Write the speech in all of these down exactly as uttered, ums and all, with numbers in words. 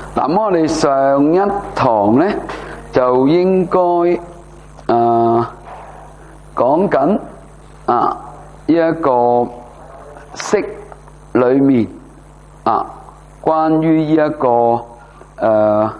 嗱，我哋上一堂咧就應該誒講緊啊呢一個識裏面啊關於呢一個誒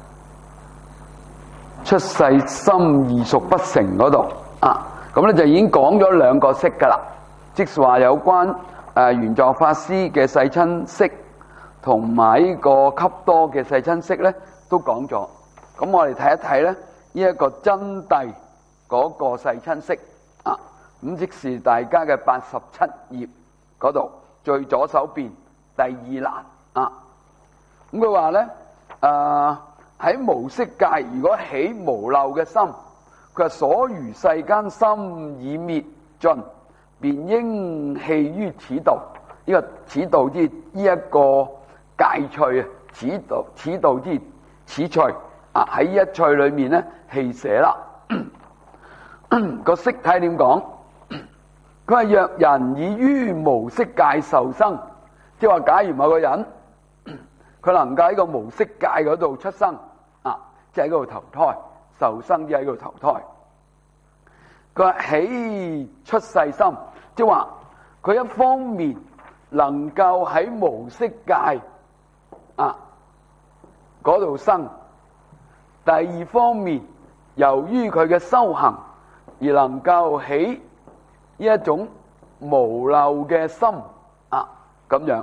出世心異熟不成嗰度啊，咁咧就已經講咗兩個識噶啦，即是話有關誒玄奘法師嘅世親識同埋呢個笈多嘅世親識咧都講咗。咁我哋睇一睇咧呢一個真諦嗰個世親識啊，咁即是大家嘅八十七頁嗰度最左手邊第二欄啊。咁佢話咧誒喺無色界，如果起無漏嘅心，佢話所餘世間心已滅盡，便應棄於此道。呢、這個此道之呢一個戒趣啊，此道此道之此趣啊，喺一趣裏面咧棄捨啦。個識睇點講？佢話若人已於無色界受生，即係話假如某個人佢能夠喺個無色界嗰度出生啊，即係喺嗰度投胎受生，即係喺嗰度投胎。佢話起出世心，即係話佢一方面能夠喺無色界啊嗰度生，第二方面由於佢嘅修行而能夠起呢一種無漏嘅心啊，咁樣。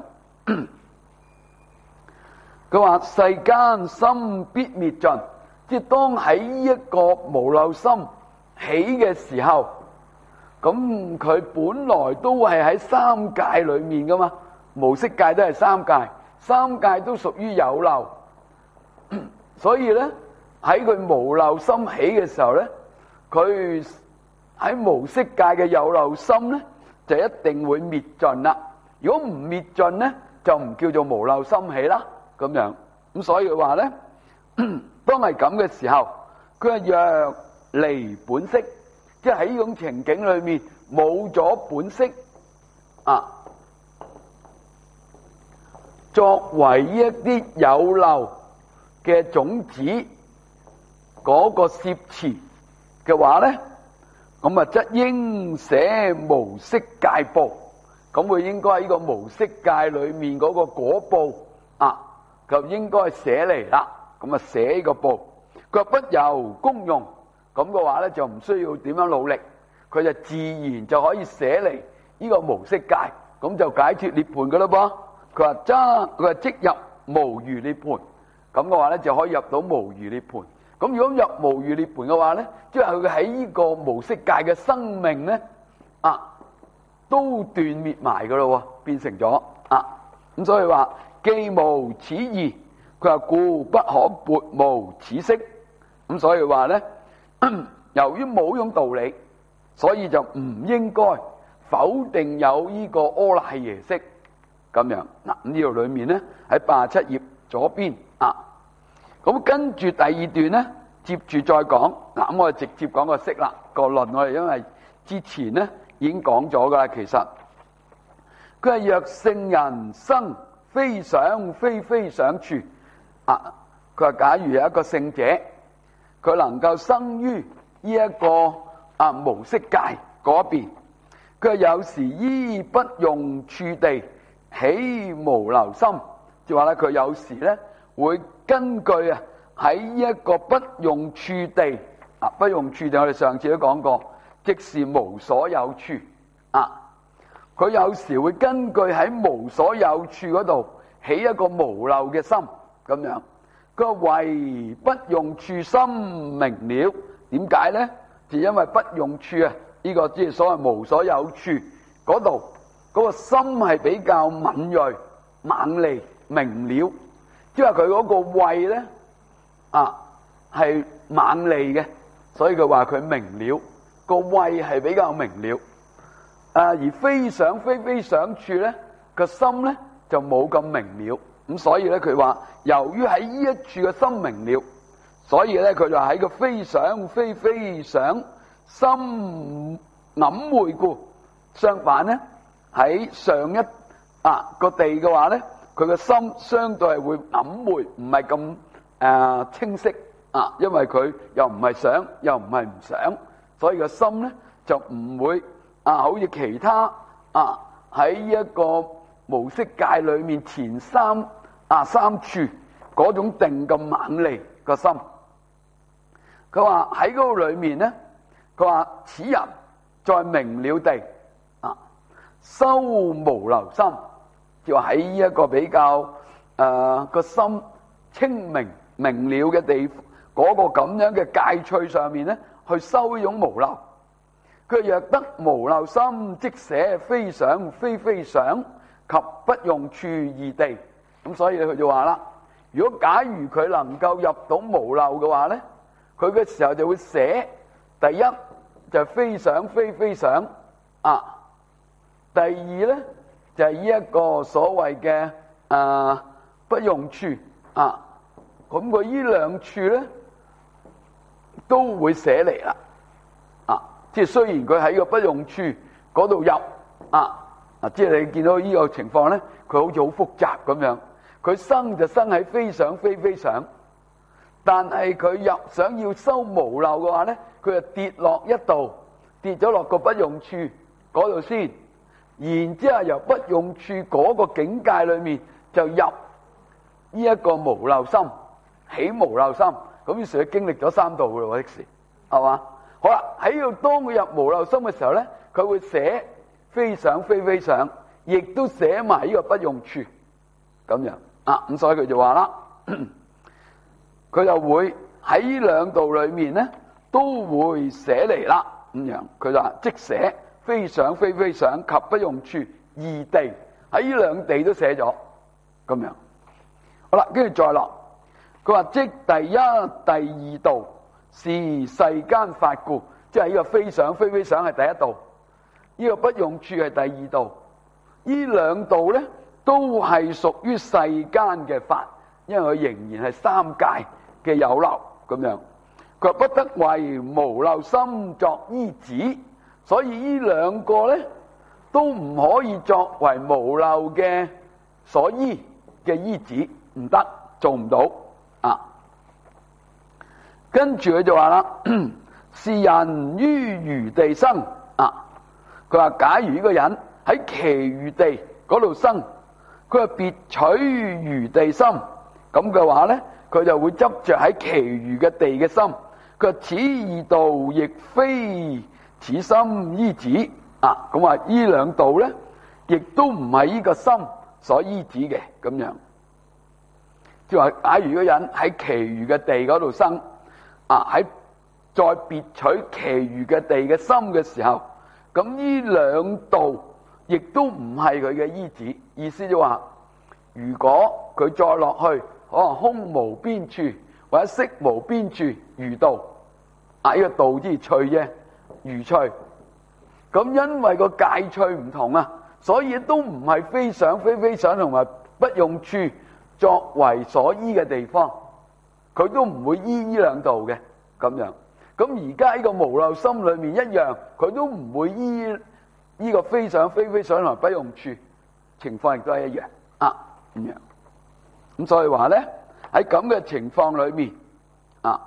佢話世間心必滅盡，即係當喺呢一個無漏心起嘅時候，咁佢本來都係喺三界裏面噶嘛，無色界都係三界，三界都屬於有漏，所以咧喺佢無漏心起嘅時候咧，佢喺無色界嘅有漏心咧就一定會滅盡啦。如果唔滅盡咧，就唔叫做無漏心起啦。咁樣，咁所以佢話咧，當係咁嘅時候，佢係若離本色，即係喺呢種情景裏面冇咗本色啊，作為呢一啲有漏嘅種子嗰個攝持嘅話咧，咁啊則應捨無色界報，咁佢應該喺呢個無色界裏面嗰個果報啊，就應該捨離啦。咁啊捨呢個報，佢不由功用，咁嘅話咧就唔需要點樣努力，佢就自然就可以捨離呢個無色界，咁就解脫涅槃噶啦噃。佢話揸，佢話即入無餘涅槃，咁嘅話咧就可以入到無餘涅槃。咁如果入無餘涅槃嘅話咧，即係佢喺呢個無色界嘅生命咧啊，都斷滅埋噶咯，變成咗啊。咁所以話既無此義，佢話故不可撥無此識。咁所以話咧，由於冇呢種道理，所以就唔應該否定有呢個阿賴耶識咁樣。嗱，呢度裏面咧喺八十七頁左邊啊。咁跟住第二段咧，接住再講。嗱，咁我哋直接講個識啦。個論我哋因為之前咧已經講咗噶啦，其實佢係若聖人生非想非非想處啊。佢話假如有一個聖者，佢能夠生於呢一個啊無色界嗰邊，佢有時依不用處地起無漏心，即係話咧佢有時咧會根據啊喺呢一個不用處地啊，不用處地我哋上次都講過，即是無所有處啊。佢有時會根據喺無所有處嗰度起一個無漏嘅心咁樣。佢唯不用處心明了，點解咧？就因為不用處啊，呢、這個即係所謂無所有處嗰度，嗰、那個心係比較敏銳、猛利、明了，即係佢嗰個慧咧啊係猛利嘅，所以佢話佢明了，個慧係比較明了。啊，而非想非非想處咧，個心咧就冇咁明了。咁所以咧，佢話由於喺呢一處嘅心明了，所以咧佢就喺個非想非非想心暗昧故。相反咧，喺上一啊個地嘅話咧， 佢嘅心相對係會暗昧，唔係咁誒清晰啊，因為佢又唔係想，又唔係唔想，所以個心咧就唔會啊，好似其他啊喺一個無色界裏面前三啊三處嗰種定咁猛利個心。佢話喺嗰個裏面咧，佢話此人在明了地啊修無漏心，就喺一個比較誒個、呃、心清明明了嘅地方，嗰、那個咁樣嘅戒趣上面咧，去修呢種無漏。佢若得無漏心，即捨非想非非想及不用處二地。咁所以佢就話啦，如果假如佢能夠入到無漏嘅話咧，佢嘅時候就會捨第一就係非想非非想啊，第二咧就係呢一個所謂嘅誒不用處啊。咁佢呢兩處咧都會捨離啦。即係雖然佢喺個不用處嗰度入啊，啊，即係你見到呢個情況咧，佢好似好複雜咁樣。佢生就生喺非想非非想，但係佢入想要修無漏嘅話咧，佢就跌落一度，跌咗落個不用處嗰度先，然之後由不用處嗰個境界裏面就入呢一個無漏心，起無漏心。咁於是佢經歷咗三度噶咯，即時係嘛？好啦，喺度當佢入無漏心嘅時候咧，佢會捨非想非非想，亦都捨埋呢個不用處咁樣啊。咁所以佢就話啦，佢就會喺呢兩度裏面咧都會捨離啦。咁樣佢就話即捨非想非非想及不用處二地，喺呢兩地都捨咗咁樣。好啦，跟住再落，佢話即第一第二度。是世間法故，即係呢個非想非非想係第一度，呢、這個不用處係第二度。呢兩度咧都係屬於世間嘅法，因為佢仍然係三界嘅有漏咁樣。佢不得為無漏心作依止，所以呢兩個咧都唔可以作為無漏嘅所依嘅依止，唔得，做唔到啊。跟住佢就話啦，是人於餘地生啊。佢話假如呢個人喺其餘地嗰度生，佢係別取餘地心，咁嘅話咧，佢就會執着喺其餘嘅地嘅心。佢話此二道亦非此心依止啊。咁話呢兩道咧，亦都唔係呢個心所依止嘅咁樣。即係話，假如嗰個人喺其餘嘅地嗰度生。啊！喺再別取其餘嘅地嘅心嘅時候，咁呢兩度亦都唔係佢嘅依止。意思就話，如果佢再落去，可能空無邊處或者色無邊處餘道，啊呢、這個道之趣啫，餘趣。咁因為個界趣唔同啊，所以都唔係非想非非想同埋不用處作為所依嘅地方。佢都唔會依呢兩度嘅咁樣，咁而家呢個無漏心裏面一樣，佢都唔會依呢個非想非非想同埋不用處，情況亦都係一樣啊咁樣。咁所以話咧，喺咁嘅情況裏面啊，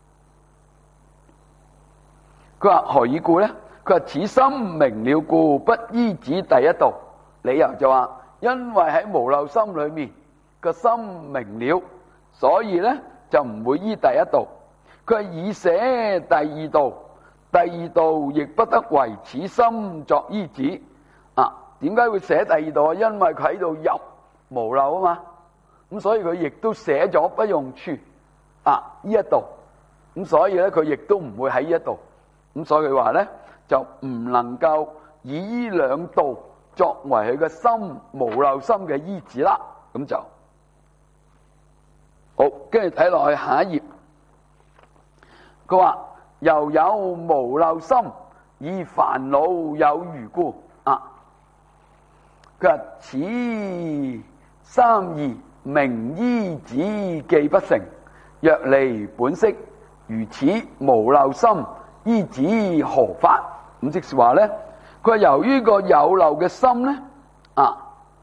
佢話何以故咧？佢話此心明了故，不依止第一度。理由就話，因為喺無漏心裏面個心明了，所以咧。就唔會依第一度，佢係以捨第二度，第二度亦不得為此心作依止啊。點解會捨第二度啊？因為佢喺度入無漏啊嘛，咁所以佢亦都捨咗不用處啊呢一度，咁所以咧佢亦都唔會喺呢一度，咁所以佢話咧就唔能夠以呢兩度作為佢嘅心無漏心嘅依止啦，咁就。好，跟住睇落去下一頁，佢話又有無漏心，以煩惱有餘故啊。佢話此三義明依止既不成，若離本色，如此無漏心依止何法？咁即是話咧，佢話由於個有漏嘅心咧啊，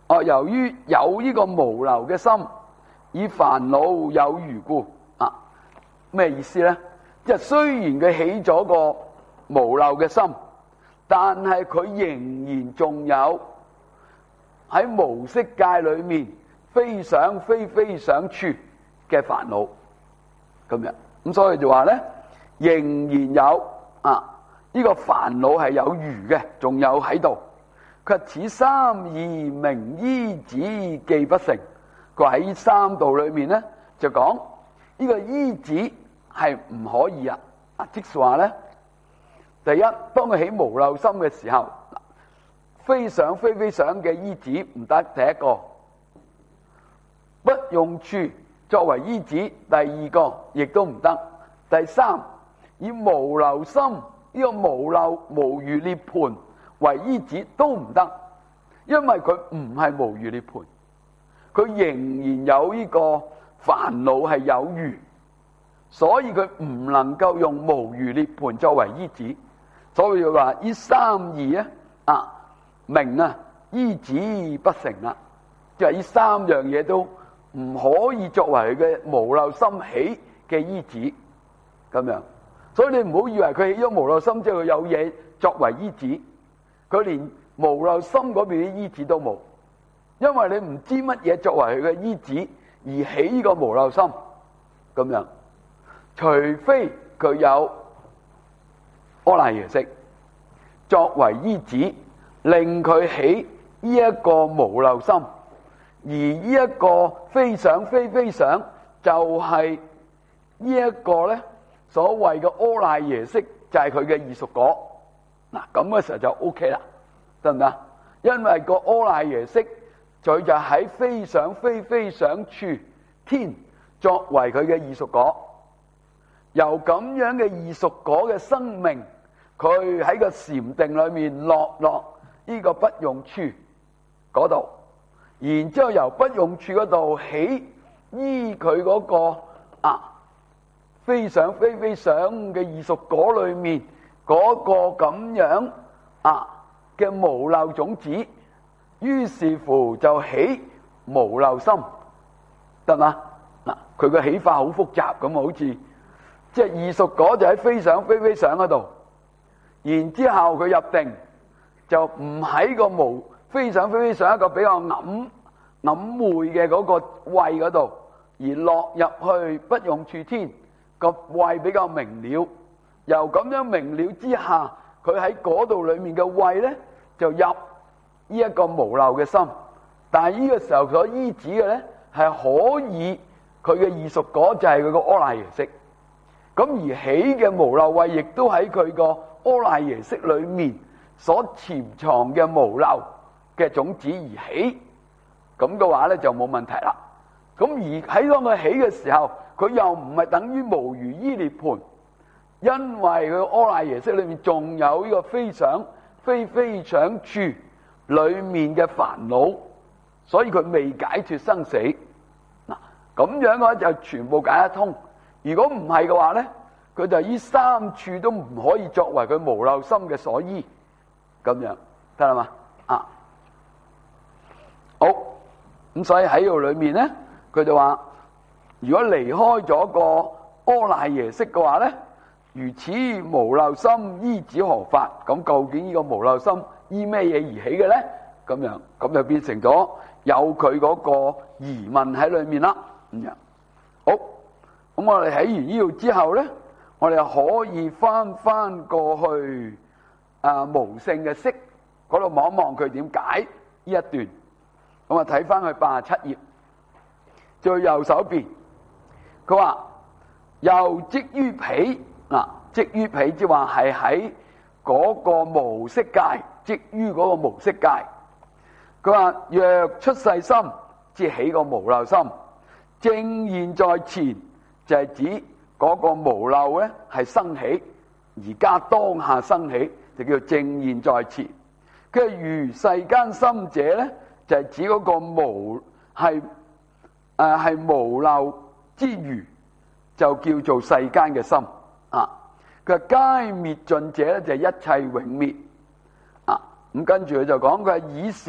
哦，由於有呢個無漏嘅心，以煩惱有餘故啊，咩意思咧？即係雖然佢起咗個無漏嘅心，但係佢仍然仲有喺無色界裏面非想非非想處嘅煩惱咁樣，咁所以就話咧，仍然有啊呢個煩惱係有餘嘅，仲有喺度。佢話此三義名依止記不成。佢話喺呢三度裏面咧，就講呢個依止係唔可以啊！啊，即是話咧，第一，當佢起無漏心嘅時候，非想非非想嘅依止唔得，第一個不用處作為依止，第二個亦都唔得，第三，以無漏心呢、這個無漏無餘涅槃為依止都唔得，因為佢唔係無餘涅槃，佢仍然有呢個煩惱係有餘，所以佢唔能夠用無餘涅槃作為依止。所以話呢三義啊啊明啊依止不成啦，即係呢三樣嘢都唔可以作為佢嘅無漏心起嘅依止咁樣。所以你唔好以為佢起咗無漏心之後佢有嘢作為依止，佢連無漏心嗰邊嘅依止都冇，因為你唔知乜嘢作為佢嘅依止而起呢個無漏心咁樣，除非佢有阿賴耶識作為依止，令佢起呢一個無漏心，而呢一個非想非非想就係呢一個咧所謂嘅阿賴耶識，就係佢嘅異熟果。嗱，咁嘅時候就 O K 啦，得唔得？因為個阿賴耶識佢就喺非想非非想處天作為佢嘅異熟果，由咁樣嘅異熟果嘅生命，佢喺個禪定裏面落落呢個不用處嗰度，然之後由不用處嗰度起依佢嗰個啊非想非非想嘅異熟果裏面嗰個咁樣啊嘅無漏種子，於是乎就起無漏心，得嘛？嗱，佢個起法好複雜咁，好似即係異熟果就喺非想非非想嗰度，然之後佢入定就唔喺個無非想非非想一個比較暗暗昧嘅嗰個位嗰度，而落入去不用處天個位比較明了，由咁樣明了之下，佢喺嗰度裏面嘅位咧就入呢一個無漏嘅心，但係呢個時候所依止嘅咧係可以佢嘅異熟果就係佢個阿賴耶識，咁而起嘅無漏位亦都喺佢個阿賴耶識裏面所潛藏嘅無漏嘅種子而起，咁嘅話咧就冇問題啦。咁而喺當佢起嘅時候，佢又唔係等於無餘依涅槃，因為佢阿賴耶識裏面仲有呢個非想非非想處裏面嘅煩惱，所以佢未解脫生死。嗱，咁樣嘅話就全部解得通。如果唔係嘅話咧，佢就依三處都唔可以作為佢無漏心嘅所依，咁樣得啦嘛？啊，好，咁所以喺度裏面咧，佢就話，如果離開咗個阿賴耶識嘅話咧，如此無漏心依止何法？咁究竟呢個無漏心依咩嘢而起嘅咧？咁樣咁就變成咗有佢嗰個疑問喺裏面啦。咁樣好，咁我哋睇完呢度之後咧，我哋可以翻翻過去啊無性嘅識嗰度望一望佢點解呢一段。咁啊睇翻去八十七頁最右手邊，佢話又即於彼，嗱，即於彼即話係喺嗰個無色界，即於嗰個無色界。佢話若出世心，即起個無漏心，正現在前，就係指嗰個無漏咧係生起，而家當下生起，就叫正現在前。佢如世間心者咧，就係指嗰個無係誒係無漏之餘，就叫做世間嘅心啊。佢皆滅盡者咧，就係一切永滅啊。咁跟住佢就講佢係以時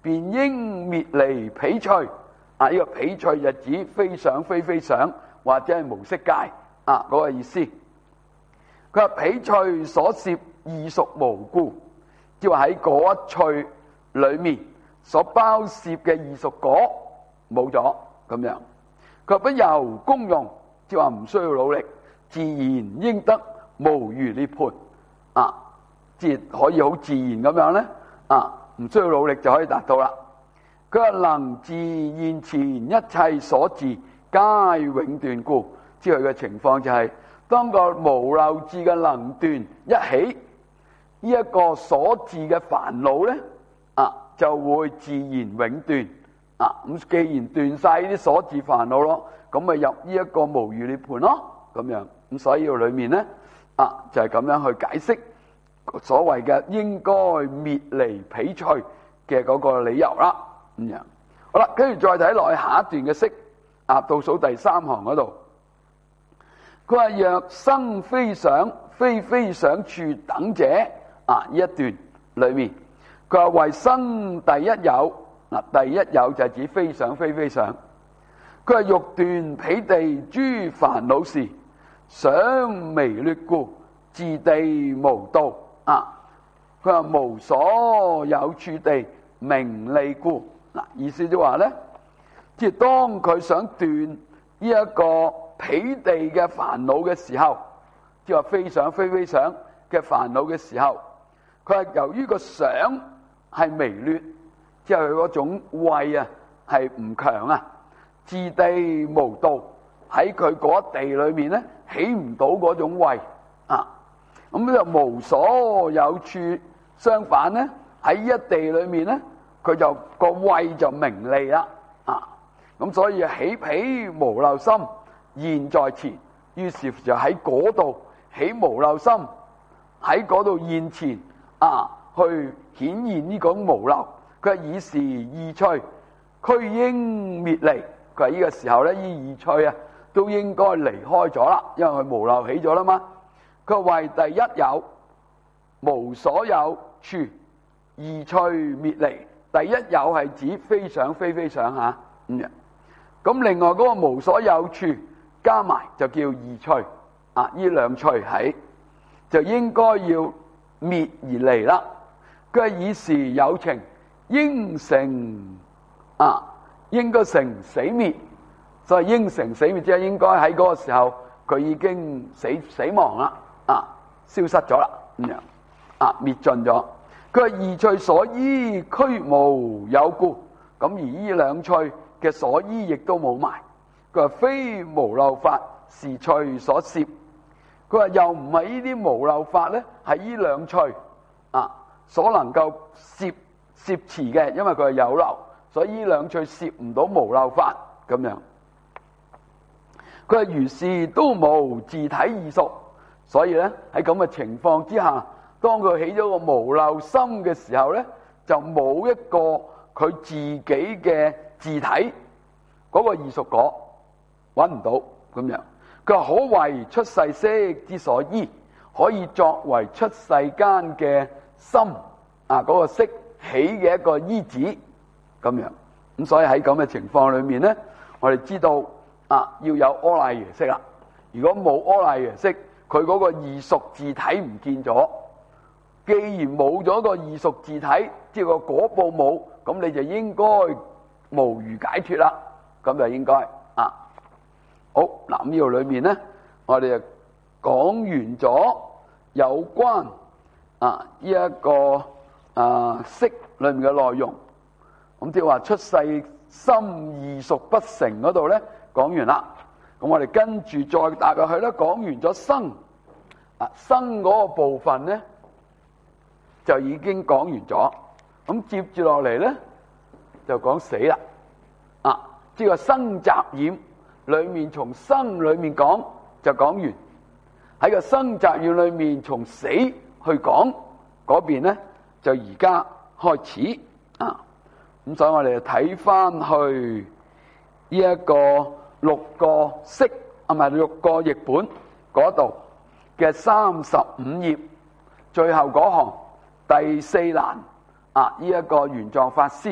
便應滅離彼趣。啊，呢、這個彼趣就指非想非非想，或者係無色界啊嗰、那個意思。佢話彼趣所攝異熟無故，即係話喺嗰一趣裏面所包攝嘅異熟果冇咗咁樣。佢話不由功用，即係話唔需要努力，自然應得無餘涅槃啊！即係可以好自然咁樣咧啊，唔需要努力就可以達到啦。佢話能自現前一切所自皆永斷故，即係佢嘅情況就係、是、當個無漏智嘅能斷一起，呢、這、一個所自嘅煩惱咧啊，就會自然永斷啊。咁既然斷晒呢啲所自煩惱咯，咁咪入呢一個無餘涅槃咯，咁樣咁所以裏面咧啊，就係、是、咁樣去解釋所謂嘅應該滅離彼趣嘅嗰個理由啦。咁樣好啦，跟住再睇落去下一段嘅釋啊，倒數第三行嗰度，佢話若生非想非非想處等者啊，呢一段裏面佢話為生第一有嗱，第一有就係指非想非非想。佢話欲斷彼地諸煩惱時，想微劣故，自地無道啊。佢話無所有處地名利故。嗱，意思就話咧，即係當佢想斷呢一個彼地嘅煩惱嘅時候，即係話非想非非想嘅煩惱嘅時候，佢係由於個想係微劣，即係佢嗰種慧啊係唔強啊，自地無道，喺佢嗰地裏面咧起唔到嗰種慧啊，咁就無所有處。相反咧喺呢一地裏面咧，佢就個慧就名利啦啊！咁所以起彼無漏心現在前，於是就喺嗰度起無漏心，喺嗰度現前啊，去顯現呢個無漏。佢以是意趣，俱應滅離。佢話呢個時候咧，呢意趣啊都應該離開咗啦，因為佢無漏起咗啦嘛。佢為第一有無所有處，意趣滅離。第一有係指非想非非想吓咁樣，咁另外嗰個無所有處加埋就叫意趣啊，呢兩趣喺就應該要滅而離啦。佢係以時有情應成啊，應該成死滅，所以應成死滅即係應該喺嗰個時候佢已經死死亡啦啊，消失咗啦咁樣啊，滅盡咗。佢話意趣所依俱無有故，咁而呢兩趣嘅所依亦都冇埋。佢話非無漏法是趣所攝。佢話又唔係呢啲無漏法咧，係呢兩趣啊所能夠攝攝持嘅，因為佢係有漏，所以呢兩趣攝唔到無漏法咁樣。佢話如是都無自體異熟，所以咧喺咁嘅情況之下，當佢起咗個無漏心嘅時候咧，就冇一個佢自己嘅自體嗰、那個異熟果揾唔到咁樣。佢話可為出世色之所依，可以作為出世間嘅心啊嗰、那個色起嘅一個依止咁樣。咁所以喺咁嘅情況裏面咧，我哋知道啊要有阿賴耶識啦。如果冇阿賴耶識，佢嗰個異熟自體唔見咗。既然冇咗個異熟自體，即係個果報冇，咁你就應該無餘解脫啦。咁就應該啊。好嗱，呢度裏面咧，我哋就講完咗有關啊呢一個啊識裏面嘅內容。咁即係話出世心異熟不成嗰度咧，講完啦。咁我哋跟住再搭入去咧，講完咗生啊生嗰個部分咧，就已經講完咗。咁接住落嚟咧，就講死啦。啊，即係個生雜染裏面，從生裏面講就講完。喺個生雜染裏面，從死去講嗰邊咧，就而家開始啊。咁所以我哋就睇翻去呢一個六個釋啊，唔係六個譯本嗰度嘅三十五頁最後嗰行第四欄啊，呢、這、一個玄奘法師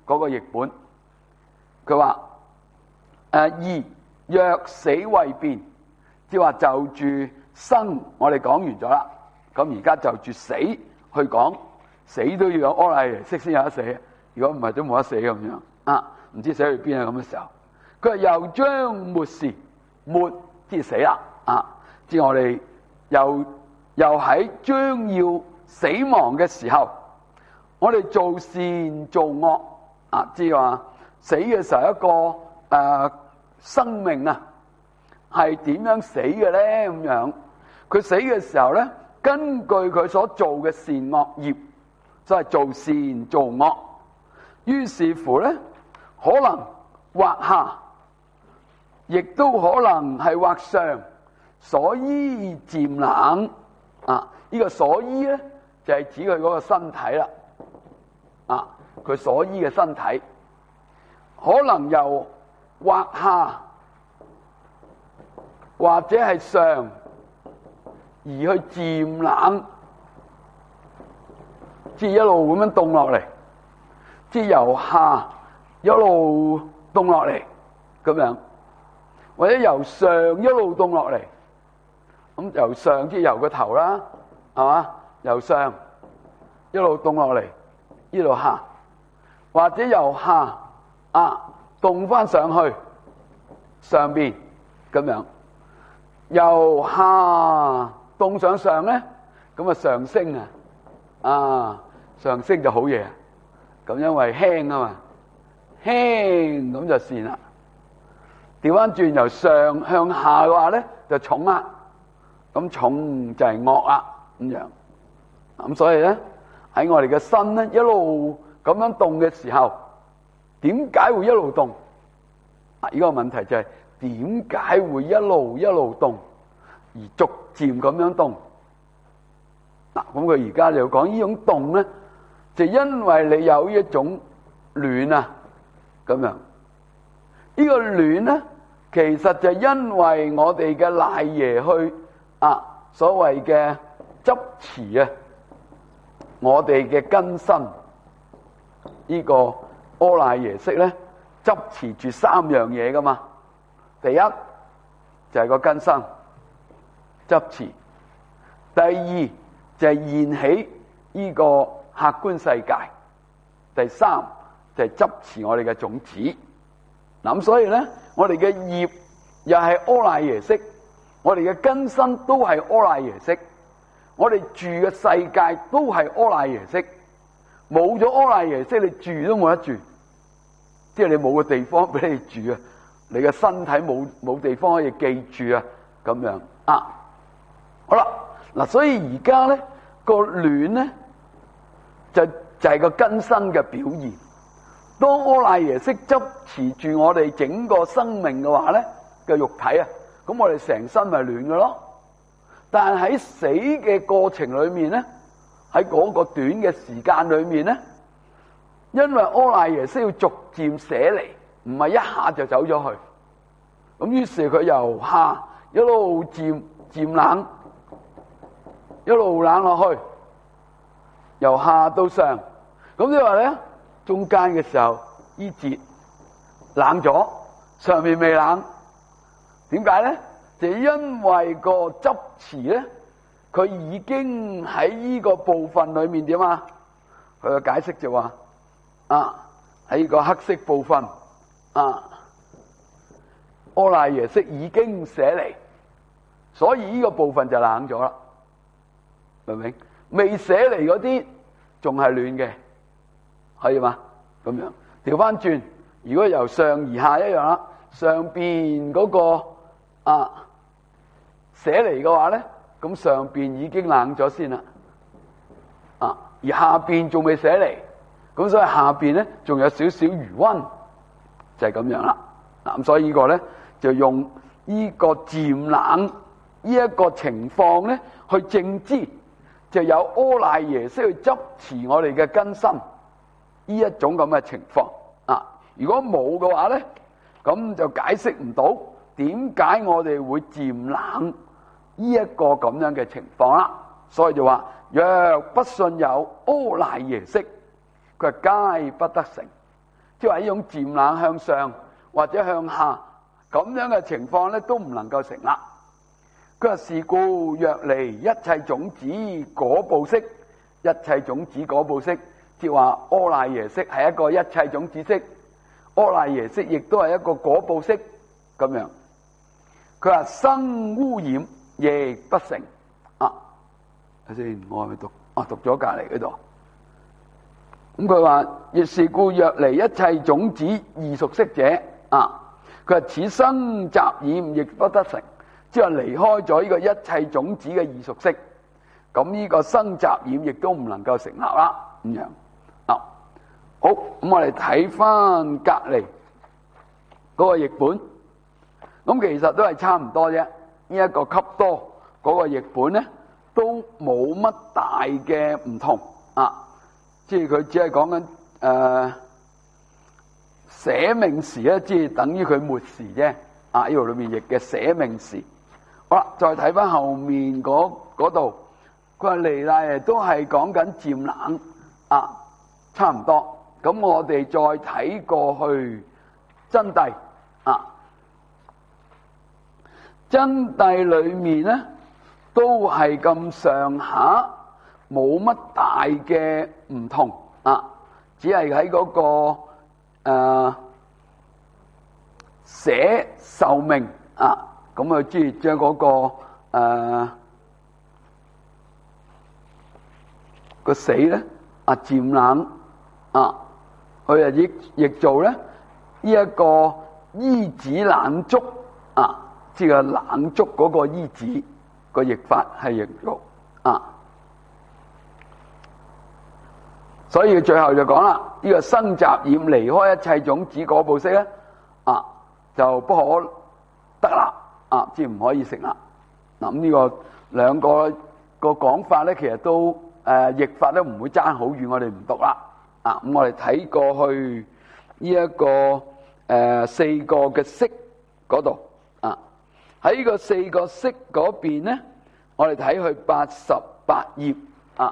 嗰個譯本，佢話誒二若死為變，即係話就住生，我哋講完咗啦。咁而家就住死去講，死都要有阿賴耶識先有得死，如果唔係都冇得死咁樣啊！唔知死去邊啊？咁嘅時候，佢話又將末時，末即係死啦啊！即係我哋又又喺將要死亡嘅時候，我哋做善做惡啊！即係話死嘅時候一個誒、呃、生命啊，係點樣死嘅咧？咁樣佢死嘅時候咧，根據佢所做嘅善惡業，就係做善做惡。於是乎咧，可能或下，亦都可能係或上，所依漸冷啊！呢、這個所依咧就係、是、指佢嗰個身體啦，啊，佢所依嘅身體，可能由或下或者係上而去漸冷，即係一路咁樣凍落嚟，即係由下一路凍落嚟咁樣，或者由上一路凍落嚟。咁由上即係由個頭啦，係嘛？由上一路凍落嚟，呢度下，或者由下啊凍翻上去上邊咁樣，由下凍上上咧，咁啊上升啊，啊上升就好嘢，咁因為輕啊嘛，輕咁就善啦。調翻轉由上向下嘅話咧，就重啦。咁重就係惡啦，咁樣，咁所以咧喺我哋嘅身咧一路咁樣凍嘅時候，點解會一路凍？啊，呢個問題就係點解會一路一路凍，而逐漸咁樣凍？嗱，咁佢而家就講呢種凍咧，就因為你有一種暖啊，咁樣，呢個暖咧，其實就因為我哋嘅賴耶去。啊，所謂嘅執持啊，我哋嘅根身呢個阿賴耶識咧，執持住三樣嘢噶嘛。第一就係個根身執持，第二就係現起呢個客觀世界，第三就係執持我哋嘅種子。嗱，咁所以咧，我哋嘅業又係阿賴耶識。我哋嘅根身都係阿賴耶識，我哋住嘅世界都係阿賴耶識。冇咗阿賴耶識，你住都冇得住，即係你冇個地方俾你住啊！你嘅身體冇冇地方可以記住啊！咁樣啊，好啦，嗱，所以而家咧個暖咧就就係個根身嘅表現。當阿賴耶識執持住我哋整個生命嘅話咧嘅肉體啊。咁我哋成身咪暖嘅咯，但係喺死嘅過程裏面咧，喺嗰個短嘅時間裏面咧，因為阿賴耶識要逐漸捨離，唔係一下就走咗去。咁於是佢由下一路漸漸冷，一路冷落去，由下到上。咁即係話咧，中間嘅時候呢節冷咗，上面未冷。點解咧？就因為個執持咧，佢已經喺呢個部分裏面點啊？佢嘅解釋就話啊，喺呢個黑色部分啊，阿賴耶識已經捨離，所以呢個部分就冷咗啦，明唔明？未捨離嗰啲仲係暖嘅，可以嘛？咁樣調翻轉，如果由上而下一樣啦，上邊嗰個。啊，捨離嘅話咧，咁上邊已經冷咗先啦，啊，而下邊仲未捨離，咁所以下邊咧仲有少少餘溫，就係、是、咁樣啦。嗱，咁所以呢個咧就用呢個漸冷呢一個情況咧去證知，就有阿賴耶識去執持我哋嘅根身呢一種咁嘅情況啊。如果冇嘅話咧，咁就解釋唔到。點解我哋會漸冷呢一個咁樣嘅情況啦？所以就話若不信有阿賴耶識，佢係皆不得成。 即係話呢種漸冷向上或者向下咁樣嘅情況咧，都唔能夠成立。佢話是故若離一切種子果報識，一切種子果報識，即係話阿賴耶識係一個一切種子識，阿賴耶識亦都係一個果報識咁樣。佢話生污染亦不成啊！睇先，我係咪讀啊？讀咗隔籬嗰度。咁佢話亦是故若離一切種子異熟識者啊，佢話此生雜染亦不得成。即係離開咗呢個一切種子嘅異熟識，咁呢個生雜染亦都唔能夠成立啦。咁樣啊，好，咁我哋睇翻隔籬嗰個譯本，咁其實都係差唔多啫。呢一個笈多嗰個譯本咧，都冇乜大嘅唔同啊。即係佢只係講緊誒捨命時咧，即係等於佢末時啫。啊，呢度裏面譯嘅捨命時。好啦，再睇翻後面嗰嗰度，佢話離賴都係講緊漸冷啊，差唔多。咁我哋再睇過去真諦啊，真諦裏面咧都係咁上下，冇乜大嘅唔同啊，只係喺嗰個誒捨壽命啊。咁啊，即係將嗰個誒個死咧啊，漸冷啊，佢啊譯譯做咧呢一個依止冷足啊，即係冷足嗰個依止個譯法係譯做啊，所以最後就講啦，呢個生雜染離開一切種子果報識咧啊，就不可得啦。啊，即係唔可以成立。嗱，咁呢個兩個個講法咧，其實都誒譯法都唔會爭好遠，我哋唔讀啦。啊，咁我哋睇過去呢一個誒四個嘅識嗰度啊，喺呢個四個識嗰邊咧，我哋睇去八十八頁啊。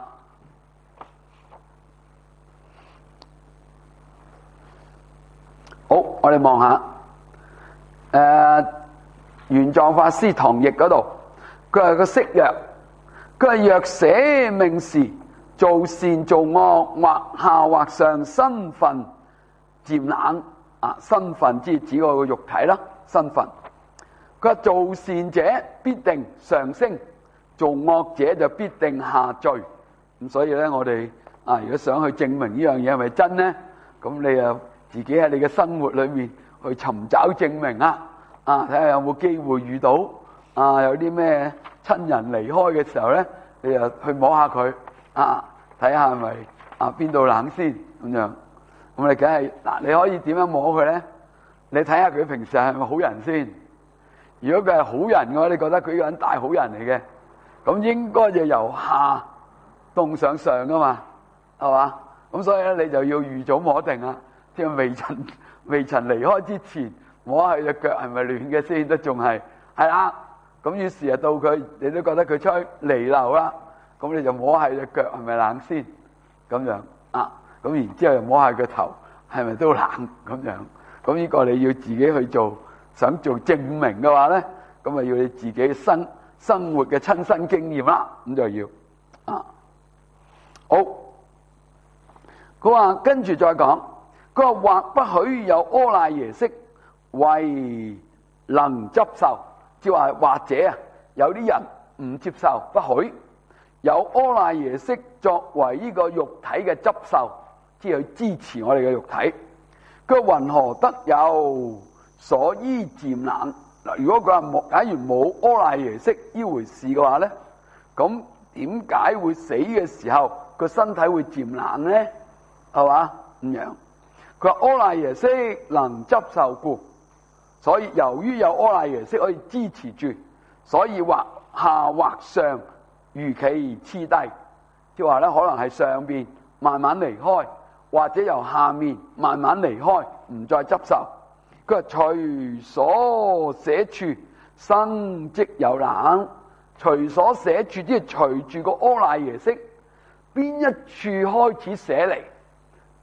好，我哋望下誒。玄奘法師唐譯嗰度，佢係個識曰，佢係若捨命時，做善做惡，或下或上，身分漸冷啊！身分即係指我個肉體啦，身分。佢話做善者必定上升，做惡者就必定下墜。咁所以咧，我哋啊，如果想去證明呢樣嘢係咪真咧，咁你啊自己喺你嘅生活裏面去尋找證明啊！啊！睇下有冇機會遇到啊？有啲咩親人離開嘅時候咧，你又去摸下佢啊，睇下係咪啊邊度冷先咁樣。咁你梗係嗱，你可以點樣摸佢咧？你睇下佢平時係咪好人先。如果佢係好人嘅話，你覺得佢呢個人大好人嚟嘅，咁應該就由下凍上上噶嘛，係嘛？咁所以咧，你就要預早摸定啊，即係未曾未曾離開之前。摸下隻腳係咪暖嘅先，都仲係係啦。咁於是啊，到佢你都覺得佢出離流啦，咁你就摸下隻腳係咪冷先，咁樣啊。咁然之後又摸下個頭係咪都冷咁樣。咁呢個你要自己去做，想做證明嘅話咧，咁啊要你自己生生活嘅親身經驗啦。咁就要啊。好，佢話跟住再講，佢話或不許有阿賴耶識為能執受，即係話或者啊，有啲人唔接受，不許有阿賴耶識作為呢個肉體嘅執受，即係去支持我哋嘅肉體。佢云何得有所依漸冷？嗱，如果佢話冇，假如冇阿賴耶識呢回事嘅話咧，咁點解會死嘅時候個身體會漸冷咧？係嘛咁樣？佢話阿賴耶識能執受故。所以由於有阿賴耶識可以支持住，所以或下或上如其次第，即係話咧，可能係上邊慢慢離開，或者由下面慢慢離開，唔再執受。佢話隨所捨處生即有冷，隨所捨處即係隨住個阿賴耶識邊一處開始捨離，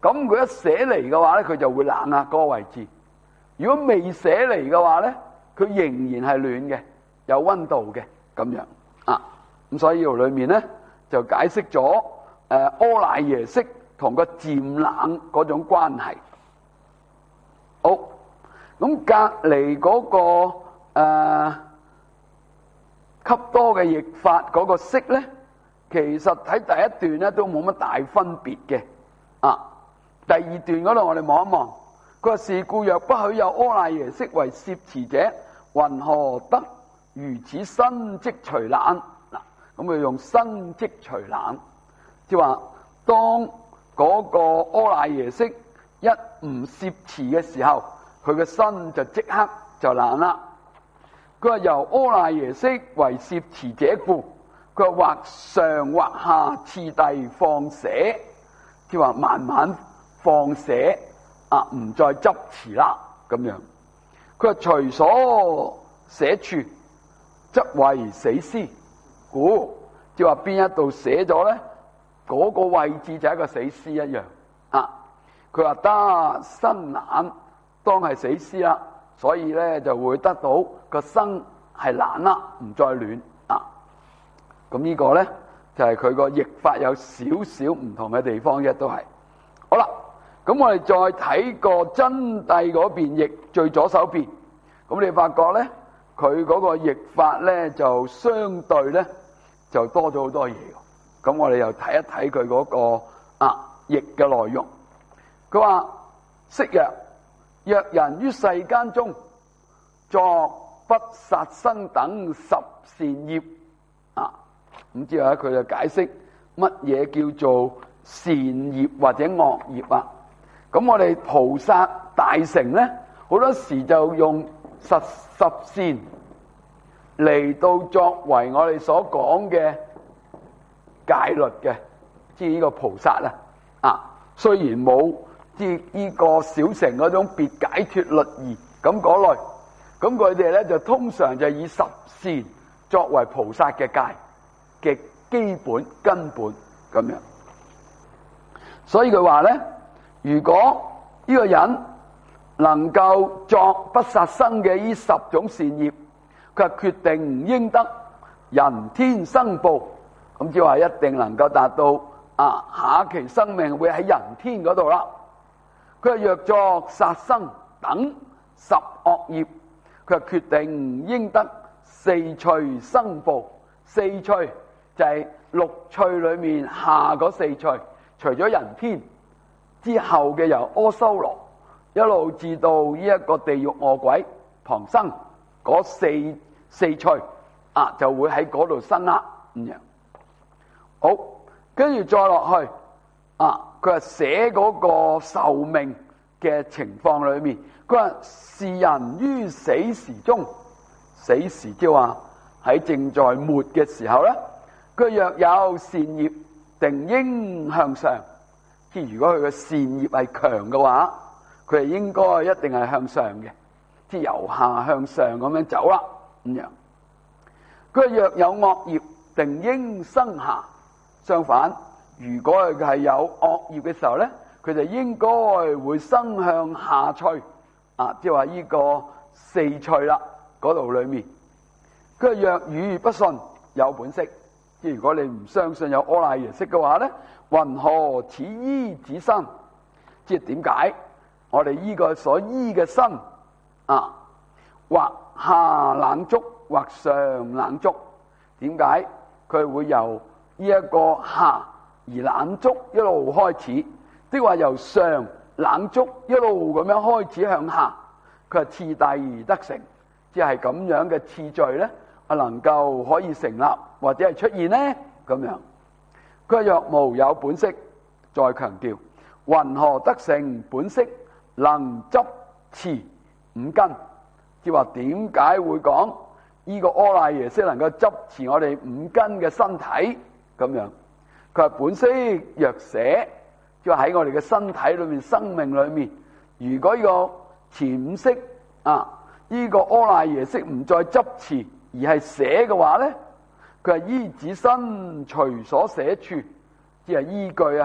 咁佢一寫嚟嘅話咧，佢就會冷啊嗰個位置。如果未寫嚟嘅話咧，佢仍然係暖嘅，有溫度嘅咁樣啊。咁所以呢度裏面咧就解釋咗誒阿賴耶識同個漸冷嗰種關係。好，咁隔離嗰個誒、呃、笈多嘅譯法嗰個識咧，其實喺第一段咧都冇乜大分別嘅啊。第二段嗰度我哋望一望，佢話是故若不許有阿賴耶識為攝持者，云何得如此身即除冷？嗱，咁佢用身即除冷，即係話當嗰個阿賴耶識一唔攝持嘅時候，佢嘅身就即刻就冷啦。佢話由阿賴耶識為攝持者故，佢話或上或下次第放捨，即係話慢慢放捨啊，唔再執持啦咁樣。佢話隨所捨處，則為死屍，故即係話邊一度寫咗咧，嗰、那個位置就係一個死屍一樣啊。佢話得身冷，當係死屍啦，所以咧就會得到個身係冷啦，唔再暖啊。咁呢個咧就係佢個譯法有少少唔同嘅地方嘅，都係好啦。咁我哋再睇個真諦嗰邊譯最左手邊，咁你發覺咧佢嗰個譯法咧就相對咧就多咗好多嘢。咁我哋又睇一睇佢嗰個啊譯嘅內容。佢話昔曰，若人於世間中作不殺生等十善業啊，咁之後咧佢就解釋乜嘢叫做善業或者惡業啊。咁我哋菩薩大乘咧，好多時就用十十善嚟到作為我哋所講嘅戒律嘅，即係呢個菩薩啊，啊雖然冇即係呢個小乘嗰種別解脫律儀咁嗰類，咁佢哋咧就通常就以十善作為菩薩嘅戒嘅基本根本咁樣。所以佢話咧，如果呢個人能夠作不殺生嘅呢十種善業，佢決定應得人天生報，咁即係話一定能夠達到啊下一期生命會喺人天嗰度啦。佢若作殺生等十惡業，佢決定應得四趣生報。四趣就係六趣裏面下嗰四趣，除咗人天之後嘅由阿修羅一路至到呢一個地獄餓鬼旁生嗰四四趣啊，就會喺嗰度生啦咁樣。好，跟住再落去啊，佢話寫嗰個壽命嘅情況裏面，佢話是人於死時中，死時即係話喺正在末嘅時候咧，佢若有善業，定應向上。即係如果佢嘅善業係強嘅話，佢係應該一定係向上嘅，即係由下向上咁樣走啦咁樣。佢若有惡業，定應生下。相反，如果佢係有惡業嘅時候咧，佢就應該會生向下趣啊，即係話呢個四趣啦嗰度裏面。佢若語不信，有本識。即係如果你唔相信有阿賴耶識嘅話咧，云何此依止身？即係點解我哋依個所依嘅身啊，或下冷足，或上冷足？點解佢會由呢一個下而冷足一路開始，即係話由上冷足一路咁樣開始向下？佢係次第而得成，即係咁樣嘅次序咧，能夠可以成立或者係出現呢？咁樣。佢若無有本識，再強調云何得成本識能執持五根？即係話點解會講呢個阿賴耶識能夠執持我哋五根嘅身體咁樣？佢話本識若捨，即係喺我哋嘅身體裏面、生命裏面，如果呢個前五識啊，呢個阿賴耶識唔再執持而係捨嘅話咧，佢係依止身隨所捨處，即係依據啊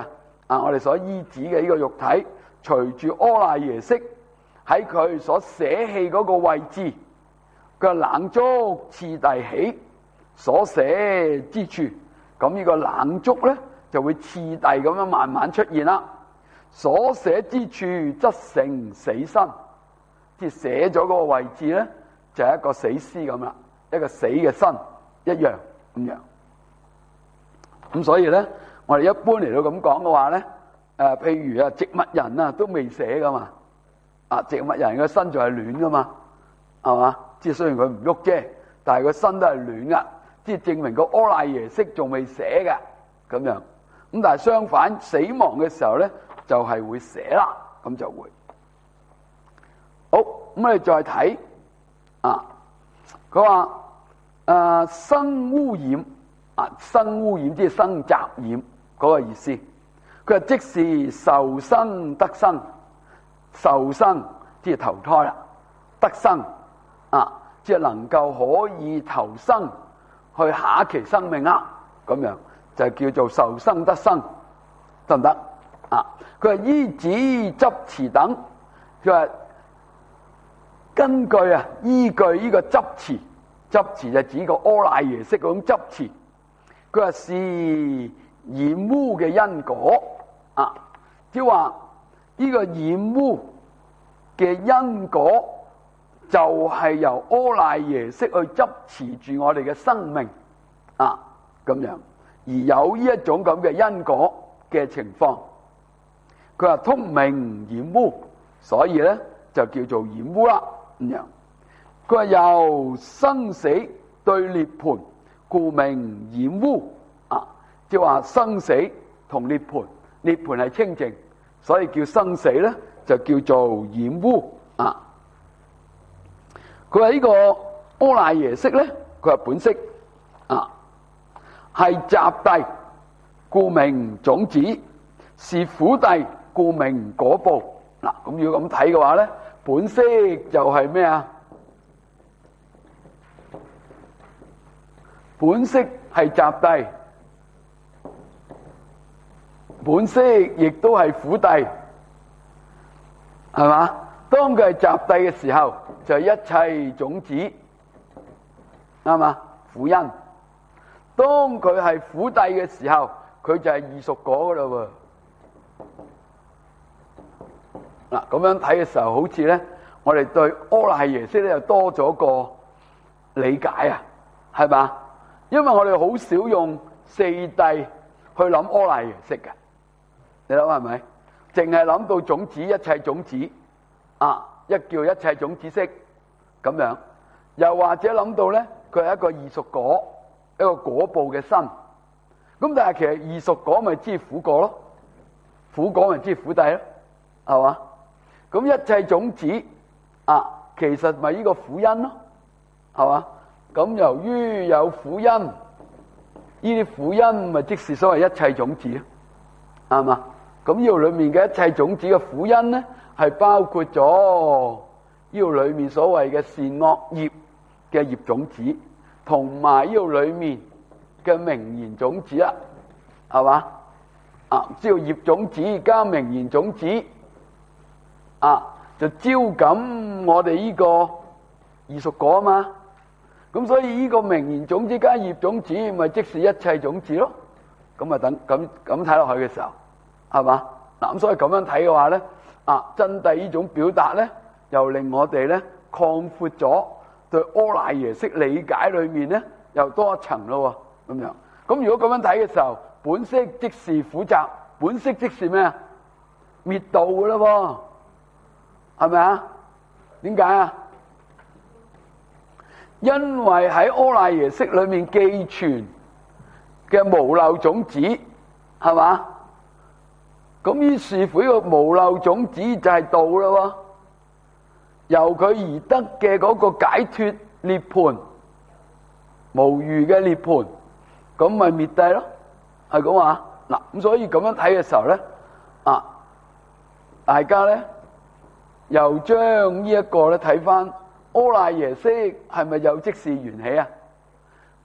啊，我哋所依止嘅呢個肉體，隨住阿賴耶識喺佢所捨棄嗰個位置嘅冷觸次第起所捨之處，咁呢個冷觸咧就會次第咁樣慢慢出現啦。所捨之處則成死身，即係捨咗嗰個位置咧，就係一個死屍咁啦，一個死嘅身一樣咁樣。咁所以咧，我哋一般嚟到咁講嘅話咧，誒，譬如啊，植物人啊都未捨噶嘛，啊，植物人嘅身仲係暖噶嘛，係嘛？即係雖然佢唔喐啫，但係個身都係暖噶，即係證明個阿賴耶識仲未捨嘅咁樣。咁但係相反，死亡嘅時候咧，就係會捨啦，咁就會。好，咁我哋再睇啊，佢話誒生污染啊，生污染即係生雜染嗰個意思。佢話即是受生得生，受生即係投胎啦，得生啊，即係能夠可以投生去下一期生命啦，咁樣就叫做受生得生，得唔得啊？佢話依止執持等，佢話根據啊，依據呢個執持，執持就指個阿賴耶識嗰種執持。佢話是染污嘅因果啊，即係話呢個染污嘅因果就係由阿賴耶識去執持住我哋嘅生命啊，咁樣而有呢一種咁嘅因果嘅情況。佢話通名染污，所以咧就叫做染污啦咁樣。佢話由生死對涅槃，故名染污啊，即係話生死同涅槃，涅槃係清淨，所以叫生死咧就叫做染污啊。佢話呢個阿賴耶識咧，佢話本色啊係集諦，故名種子；是苦諦，故名果報。嗱，咁如果咁睇嘅話咧，本色就係咩啊？本色係集諦，本色亦都係苦諦，係嘛？當佢係集諦嘅時候，就係一切種子，啱嘛？苦因。當佢係苦諦嘅時候，佢就係異熟果噶啦喎。嗱，咁樣睇嘅時候，好似咧，我哋對阿賴耶識咧又多咗個理解啊，係嘛？因為我哋好少用四諦去諗阿賴耶識嘅，你諗係咪？淨係諗到種子，一切種子啊，一叫一切種子識咁樣，又或者諗到咧，佢係一個異熟果，一個果報嘅身。咁但係其實異熟果咪知苦果咯，苦果咪知苦諦咯，係嘛？咁一切種子啊，其實咪呢個苦因咯，係嘛？咁由於有苦因，呢啲苦因咪即是所謂一切種子咯，係嘛？咁呢度裏面嘅一切種子嘅苦因咧，係包括咗呢度裏面所謂嘅善惡業嘅業種子，同埋呢度裏面嘅名言種子啦，係嘛？啊，只要業種子加名言種子，啊，就招感我哋呢個異熟果啊嘛。咁所以呢個名言種子加業種子，咪即是一切種子咯。咁啊，等咁咁睇落去嘅時候，係嘛？嗱，咁所以咁樣睇嘅話咧，啊，真諦呢種表達咧，又令我哋咧擴闊咗對阿賴耶識理解裏面咧，又多一層咯。咁樣，咁如果咁樣睇嘅時候，本色即是苦集，本色即是咩啊？滅道噶啦，係咪啊？點解啊？因為喺阿賴耶識裏面寄存嘅無漏種子，係嘛？咁於是乎呢個無漏種子就係道啦，由佢而得嘅嗰個解脫涅槃，無餘嘅涅槃，咁咪滅諦咯，係咁話。嗱，咁所以咁樣睇嘅時候咧，啊，大家咧又將呢一個咧睇翻。阿賴耶識係咪又即是緣起啊？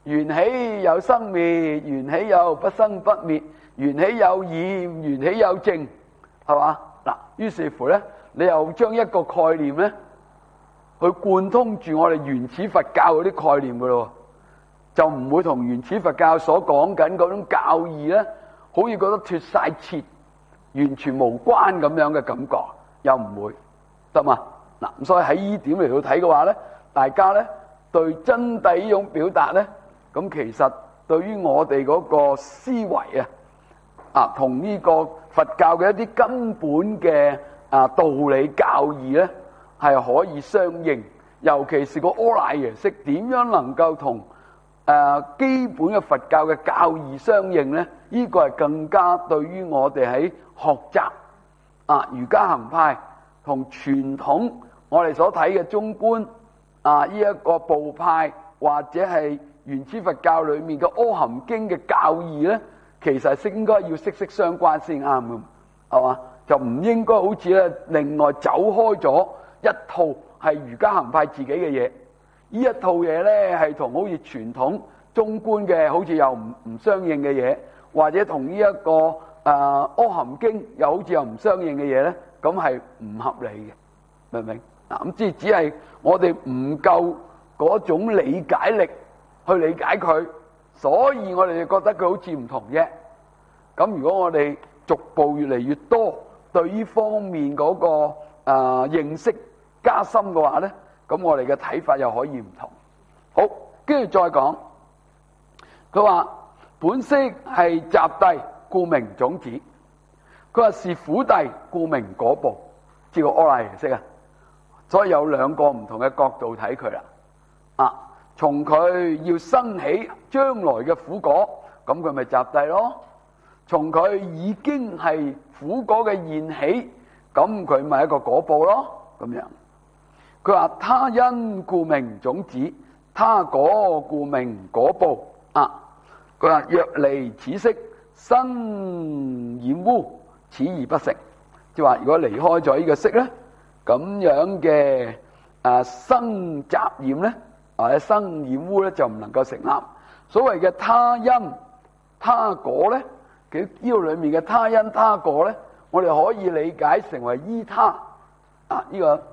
緣起有生滅，緣起有不生不滅，緣起有染，緣起有淨，係嘛？嗱，於是乎咧，你又將一個概念咧，去貫通住我哋原始佛教嗰啲概念噶咯，就唔會同原始佛教所講緊嗰種教義咧，好似覺得脫晒節，完全無關咁樣嘅感覺，又唔會得嘛？嗱，咁所以喺呢點嚟到睇嘅話咧，大家咧對真諦呢種表達咧，咁其實對於我哋嗰個思維啊，啊同呢個佛教嘅一啲根本嘅啊道理教義咧，係可以相應。尤其是個阿賴耶識點樣能夠同誒基本嘅佛教嘅教義相應咧？呢個係更加對於我哋喺學習啊瑜伽行派同傳統我哋所睇嘅中觀啊呢一個部派或者係原始佛教裏面嘅阿含經嘅教義咧，其實係應該要息息相關先啱嘅，係嘛？就唔應該好似咧另外走開咗一套係瑜伽行派自己嘅嘢，呢一套嘢咧係同好似傳統中觀嘅好似又唔唔相應嘅嘢，或者同呢一個誒阿含經又好似又唔相應嘅嘢咧，咁係唔合理嘅，明唔明？嗱，咁即係只係我哋唔夠嗰種理解力去理解佢，所以我哋就覺得佢好似唔同啫。咁如果我哋逐步越嚟越多對呢方面嗰個誒認識加深嘅話咧，咁我哋嘅睇法又可以唔同。好，跟住再講，佢話本色係集諦，故名種子。佢話是苦諦，故名果報。知個阿賴耶識啊，所以有兩個唔同嘅角度睇佢啦。啊，從佢要生起將來嘅苦果，咁佢咪集諦咯。從佢已經係苦果嘅現起，咁佢咪一個果報咯。咁樣，佢話他因故名種子，他果故名果報。啊，佢話若離此色，生染污，此而不成。即係話如果離開咗呢個色咧，咁樣嘅誒生雜染咧，或者生染污咧，就唔能夠成立。所謂嘅他因他果咧，其實呢度裏面嘅他因他果咧，我哋可以理解成為依他啊，呢、這個